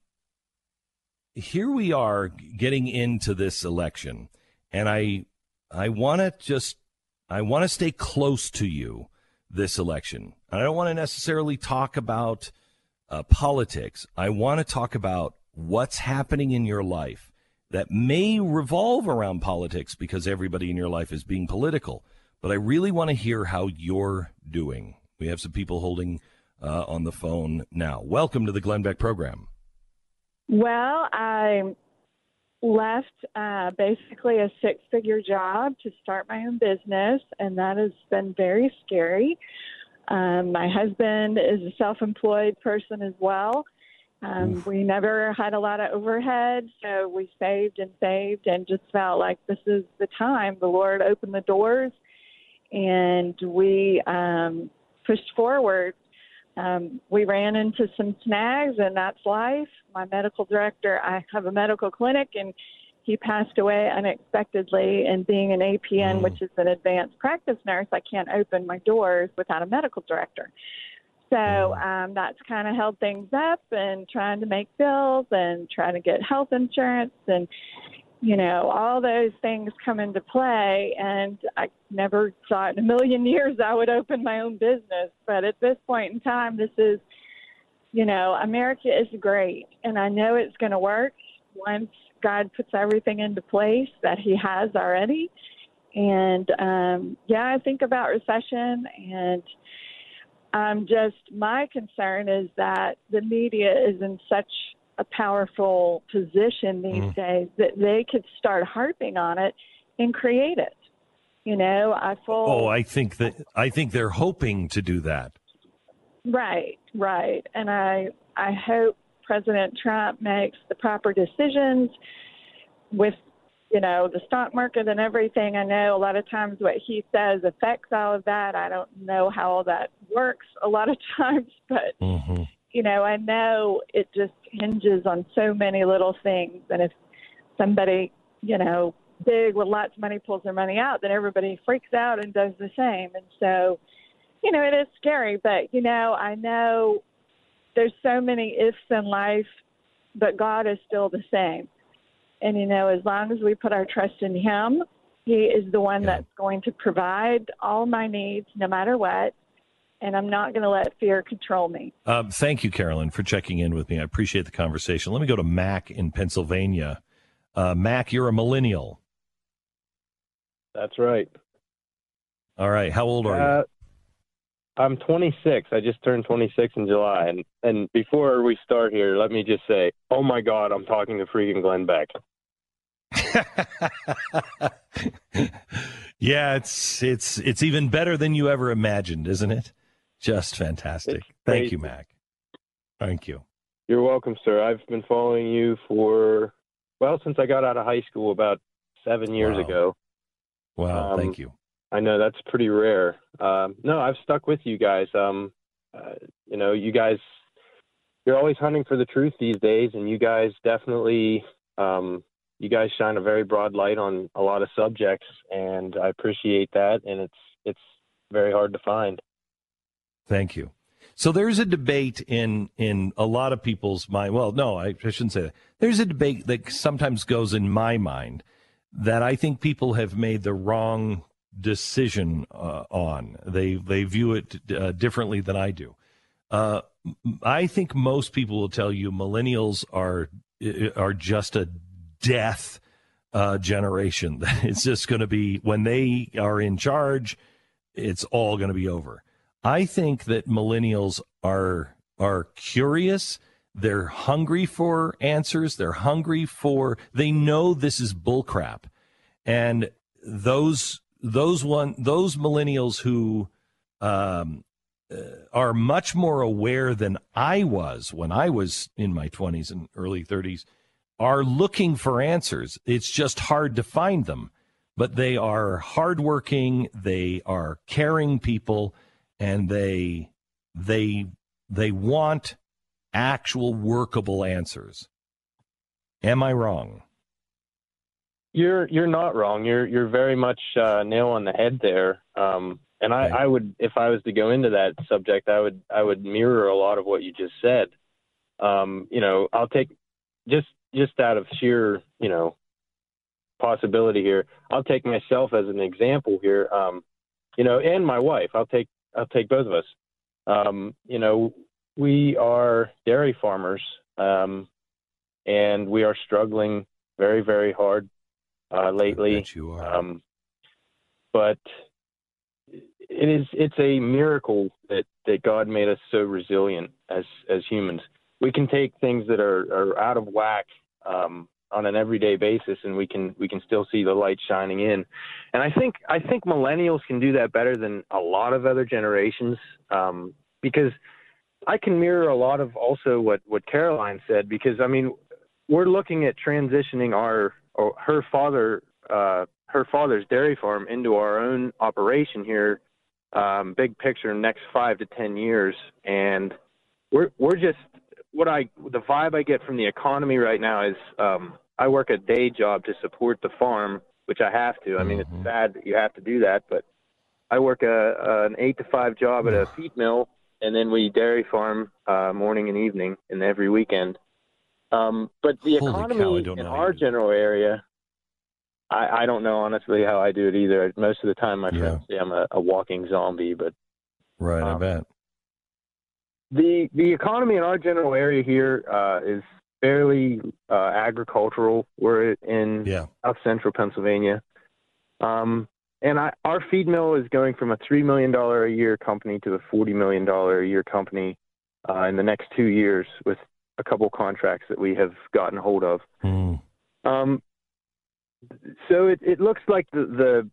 here we are getting into this election, and I I want to just I want to stay close to you this election. I don't want to necessarily talk about uh, politics. I want to talk about what's happening in your life that may revolve around politics because everybody in your life is being political. But I really want to hear how you're doing. We have some people holding uh, on the phone now. Welcome to the Glenn Beck program. Well, I left uh, basically a six-figure job to start my own business, and that has been very scary. Um, my husband is a self-employed person as well. Um, we never had a lot of overhead, so we saved and saved and just felt like this is the time. The Lord opened the doors, and we um, pushed forward. Um, we ran into some snags, and that's life. My medical director, I have a medical clinic, and he passed away unexpectedly. And being an A P N, mm. which is an advanced practice nurse, I can't open my doors without a medical director. So um, that's kind of held things up, and trying to make bills and trying to get health insurance and, you know, all those things come into play. And I never thought in a million years I would open my own business. But at this point in time, this is, you know, America is great. And I know it's going to work once God puts everything into place that he has already. And, um, yeah, I think about recession, and um, just my concern is that the media is in such a powerful position these mm. days that they could start harping on it and create it. You know, I full. Oh, I think that I think they're hoping to do that. Right, right. And I I hope President Trump makes the proper decisions with, you know, the stock market and everything. I know a lot of times what he says affects all of that. I don't know how all that works a lot of times, but, mm-hmm. you know, I know it just hinges on so many little things. And if somebody, you know, big with lots of money pulls their money out, then everybody freaks out and does the same. And so, you know, it is scary, but, you know, I know there's so many ifs in life, but God is still the same. And, you know, as long as we put our trust in him, he is the one yeah. that's going to provide all my needs no matter what. And I'm not going to let fear control me. Um, thank you, Carolyn, for checking in with me. I appreciate the conversation. Let me go to Mac in Pennsylvania. Uh, Mac, you're a millennial. That's right. All right. How old are uh, you? I'm twenty-six. I just turned twenty-six in July. And, and before we start here, let me just say, oh, my God, I'm talking to freaking Glenn Beck. Yeah, it's it's it's even better than you ever imagined, isn't it? Just fantastic. Thank you, Mac. Thank you. You're welcome, sir. I've been following you for, well, since I got out of high school about seven years wow. ago. Wow, um, thank you. I know that's pretty rare. Um, no, I've stuck with you guys. Um, uh, you know, you guys, you're always hunting for the truth these days, and you guys definitely, um, you guys shine a very broad light on a lot of subjects, and I appreciate that. And it's it's very hard to find. Thank you. So there's a debate in in a lot of people's mind. Well, no, I, I shouldn't say that. There's a debate that sometimes goes in my mind that I think people have made the wrong decision uh, on. They they view it uh, differently than I do. Uh, I think most people will tell you millennials are are just a death uh, generation. It's just going to be, when they are in charge, it's all going to be over. I think that millennials are are curious. They're hungry for answers. They're hungry for, they know this is bullcrap. And those those one those millennials who um, uh, are much more aware than I was when I was in my twenties and early thirties are looking for answers. It's just hard to find them. But they are hardworking, they are caring people, and they they they want actual workable answers. Am I wrong? You're you're not wrong. You're you're very much uh, nail on the head there. Um, and I, I would, if I was to go into that subject, I would I would mirror a lot of what you just said. Um, you know, I'll take just just out of sheer you know possibility here. I'll take myself as an example here. Um, you know, and my wife. I'll take I'll take both of us. Um, you know, we are dairy farmers, um, and we are struggling very very hard. Uh, lately, I bet you are. Um, but it is, it's a miracle that, that God made us so resilient as, as humans. We can take things that are, are out of whack, um, on an everyday basis, and we can, we can still see the light shining in. And I think, I think millennials can do that better than a lot of other generations. Um, because I can mirror a lot of also what, what Caroline said, because I mean, we're looking at transitioning our, or her father, uh, her father's dairy farm into our own operation here, um, big picture, next five to ten years, and we're we're just what I the vibe I get from the economy right now is um, I work a day job to support the farm, which I have to. I mean, Mm-hmm. it's sad that you have to do that, but I work a, a an eight to five job at a feed mill, and then we dairy farm uh, morning and evening, and every weekend. Um, but the Holy economy cow, I don't in know how our you do general area, I, I don't know honestly how I do it either. Most of the time, my Yeah. friends say I'm a, a walking zombie. But Right, I um, bet. the the economy in our general area here uh, is fairly uh, agricultural. We're in Yeah. South Central Pennsylvania, um, and I, our feed mill is going from a three million dollar a year company to a forty million dollar a year company uh, in the next two years with a couple contracts that we have gotten hold of. Mm. Um, so it, it looks like the, the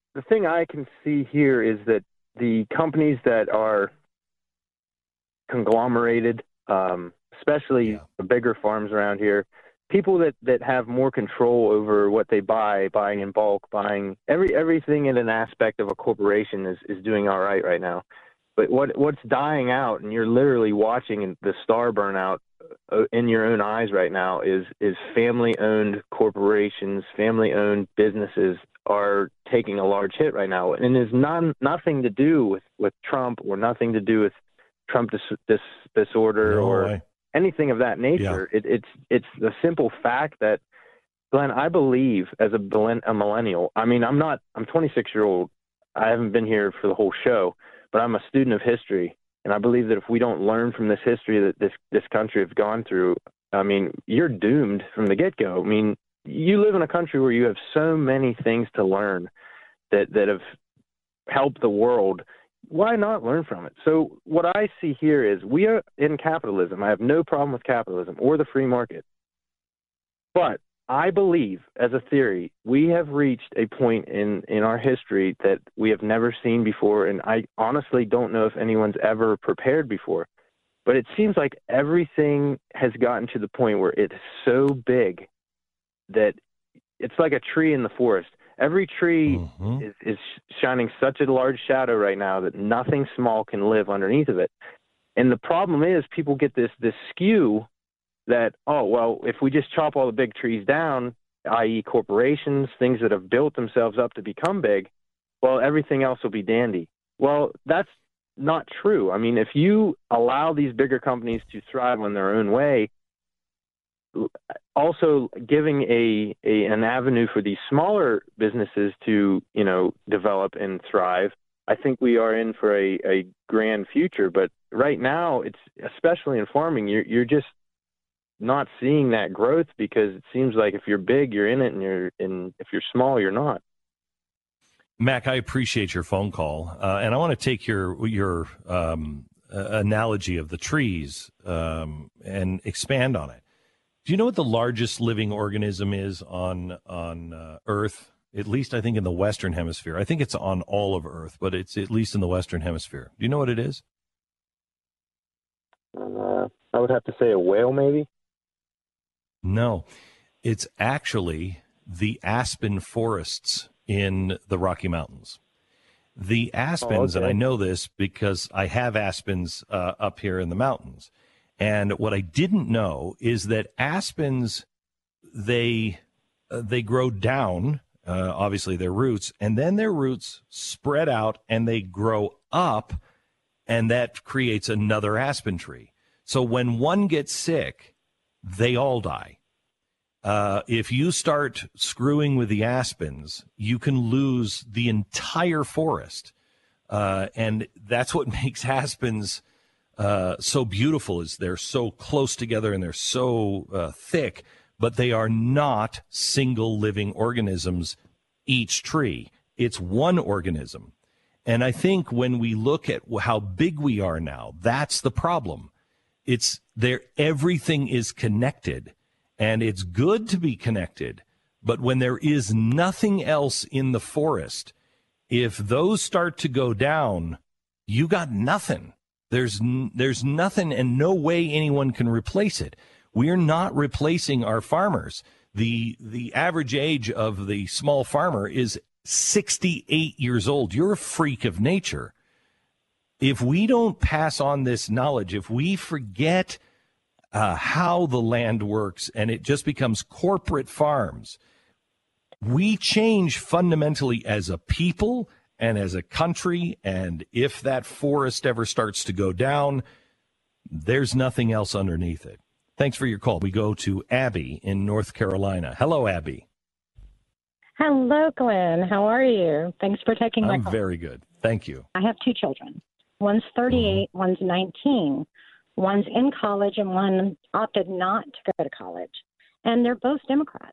the thing I can see here is that the companies that are conglomerated, um, especially yeah. the bigger farms around here, people that, that have more control over what they buy, buying in bulk, buying every everything in an aspect of a corporation is, is doing all right right now. But what what's dying out, and you're literally watching the star burn out in your own eyes right now, is is family-owned corporations, family-owned businesses are taking a large hit right now. And it has non, nothing to do with, with Trump or nothing to do with Trump dis, dis, disorder no or way. anything of that nature. Yeah. It, it's it's the simple fact that, Glenn, I believe as a, a millennial, I mean, I'm not, I'm twenty-six year old. I haven't been here for the whole show, but I'm a student of history. And I believe that if we don't learn from this history that this, this country has gone through, I mean, you're doomed from the get-go. I mean, you live in a country where you have so many things to learn that, that have helped the world. Why not learn from it? So what I see here is we are in capitalism. I have no problem with capitalism or the free market. But I believe, as a theory, we have reached a point in, in our history that we have never seen before, and I honestly don't know if anyone's ever prepared before. But it seems like everything has gotten to the point where it's so big that it's like a tree in the forest. Every tree mm-hmm. is, is shining such a large shadow right now that nothing small can live underneath of it. And the problem is people get this this skew that, oh, well, if we just chop all the big trees down, that is corporations, things that have built themselves up to become big, well, everything else will be dandy. Well, that's not true. I mean, if you allow these bigger companies to thrive on their own way, also giving a, a an avenue for these smaller businesses to, you know, develop and thrive, I think we are in for a, a grand future. But right now, it's especially in farming, you're you're just not seeing that growth because it seems like if you're big, you're in it, and you're and if you're small, you're not. Mac, I appreciate your phone call, uh, and I want to take your your um, uh, analogy of the trees um, and expand on it. Do you know what the largest living organism is on on uh, Earth? At least I think in the Western Hemisphere. I think it's on all of Earth, but it's at least in the Western Hemisphere. Do you know what it is? Uh, I would have to say a whale, maybe. No, it's actually the aspen forests in the Rocky Mountains. The aspens, oh, okay. and I know this because I have aspens uh, up here in the mountains. And what I didn't know is that aspens, they uh, they grow down, uh, obviously their roots, and then their roots spread out and they grow up, and that creates another aspen tree. So when one gets sick, they all die. Uh, if you start screwing with the aspens, you can lose the entire forest. Uh, and that's what makes aspens uh, so beautiful, is they're so close together and they're so uh, thick, but they are not single living organisms, each tree. It's one organism. And I think when we look at how big we are now, that's the problem. It's there. Everything is connected, and it's good to be connected. But when there is nothing else in the forest, if those start to go down, you got nothing. There's there's nothing and no way anyone can replace it. We're not replacing our farmers. The the average age of the small farmer is sixty-eight years old. You're a freak of nature. If we don't pass on this knowledge, if we forget uh, how the land works and it just becomes corporate farms, we change fundamentally as a people and as a country. And if that forest ever starts to go down, there's nothing else underneath it. Thanks for your call. We go to Abby in North Carolina. Hello, Abby. Hello, Glenn. How are you? Thanks for taking my I'm call. I'm very good. Thank you. I have two children. One's thirty-eight, mm-hmm. one's nineteen. One's in college and one opted not to go to college. And they're both Democrats.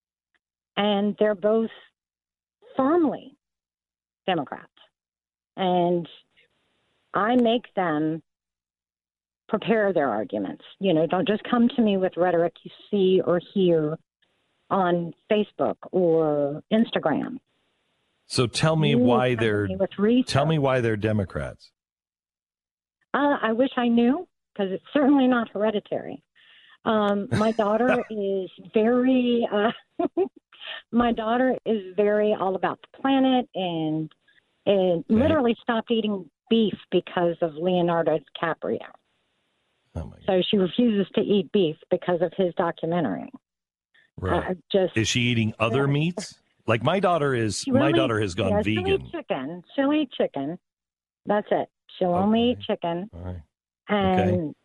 And they're both firmly Democrats. And I make them prepare their arguments. You know, don't just come to me with rhetoric you see or hear on Facebook or Instagram. So tell me really why they're with research. tell me why they're Democrats. Uh, I wish I knew, because it's certainly not hereditary. Um, my daughter is very, uh, my daughter is very all about the planet, and and Okay. literally stopped eating beef because of Leonardo DiCaprio. Oh my So she refuses to eat beef because of his documentary. Right. Uh, just Is she eating other meats? Like my daughter is. She my really- daughter has gone yeah, She'll vegan. eat chicken. She'll eat chicken. That's it. She'll only eat chicken. All right. And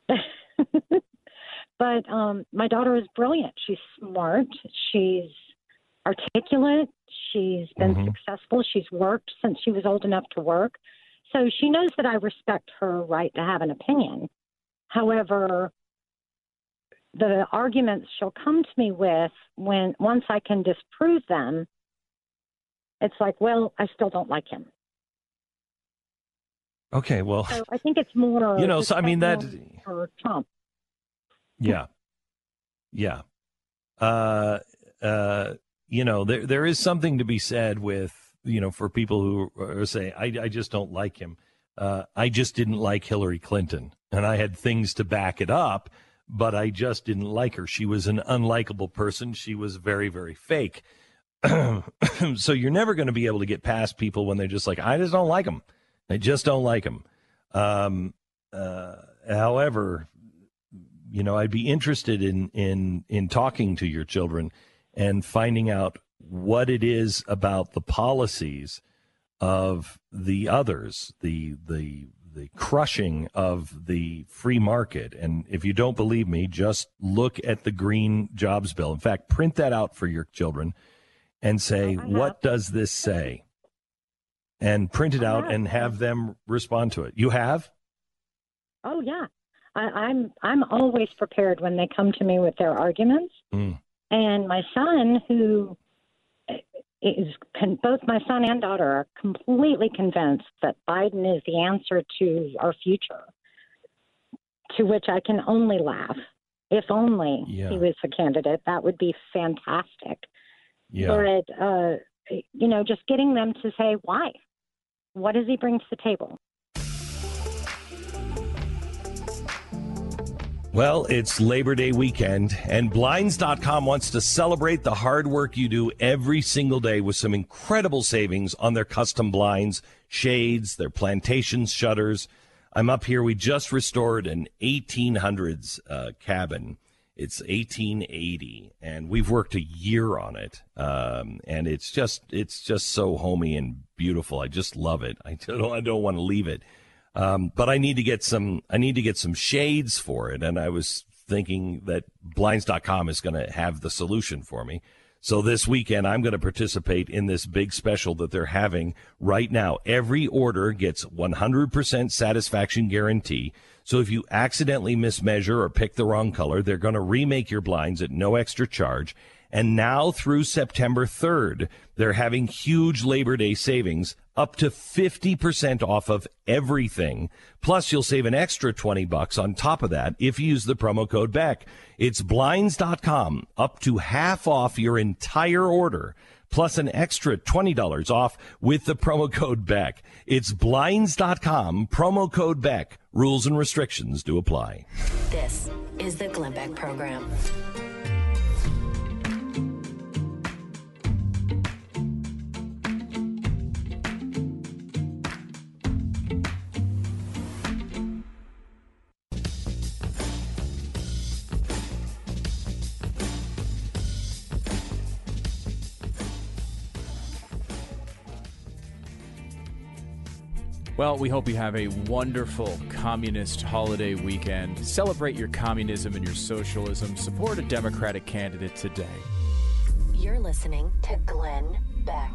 but um, my daughter is brilliant. She's smart. She's articulate. She's been Mhm. successful. She's worked since she was old enough to work. So she knows that I respect her right to have an opinion. However, the arguments she'll come to me with, when once I can disprove them, it's like, well, I still don't like him. Okay. Well, So I think it's more, You know, so, I mean, that- for Trump. yeah, yeah. Uh, uh, you know, there there is something to be said with, you know, for people who are saying, I, I just don't like him. Uh, I just didn't like Hillary Clinton, and I had things to back it up, but I just didn't like her. She was an unlikable person. She was very, very fake. So you're never going to be able to get past people when they're just like, I just don't like them. I just don't like them. Um, uh, however, you know, I'd be interested in, in, in talking to your children and finding out what it is about the policies of the others, the, the, the crushing of the free market. And if you don't believe me, just look at the green jobs bill. In fact, print that out for your children and say, what does this say? And print it out and have them respond to it. You have? Oh yeah, I, I'm I'm always prepared when they come to me with their arguments. Mm. And my son, who is con- both my son and daughter are completely convinced that Biden is the answer to our future. To which I can only laugh. If only Yeah. he was a candidate, that would be fantastic. Yeah. But uh, you know, just getting them to say why. What does he bring to the table? Well, it's Labor Day weekend, and Blinds dot com wants to celebrate the hard work you do every single day with some incredible savings on their custom blinds, shades, their plantations, shutters. I'm up here. We just restored an eighteen hundreds uh, cabin. It's eighteen eighty, and we've worked a year on it. Um, and it's just it's just so homey and beautiful. I just love it. I don't I don't want to leave it. Um, but I need to get some I need to get some shades for it, and I was thinking that Blinds dot com is going to have the solution for me. So this weekend, I'm going to participate in this big special that they're having right now. Every order gets one hundred percent satisfaction guarantee. So if you accidentally mismeasure or pick the wrong color, they're going to remake your blinds at no extra charge. And now through September third, they're having huge Labor Day savings, up to fifty percent off of everything. Plus, you'll save an extra twenty bucks on top of that if you use the promo code Beck. It's Blinds dot com, up to half off your entire order, plus an extra twenty dollars off with the promo code Beck. It's Blinds dot com, promo code Beck. Rules and restrictions do apply. This is the Glenn Beck Program. Well, we hope you have a wonderful communist holiday weekend. Celebrate your communism and your socialism. Support a Democratic candidate today. You're listening to Glenn Beck.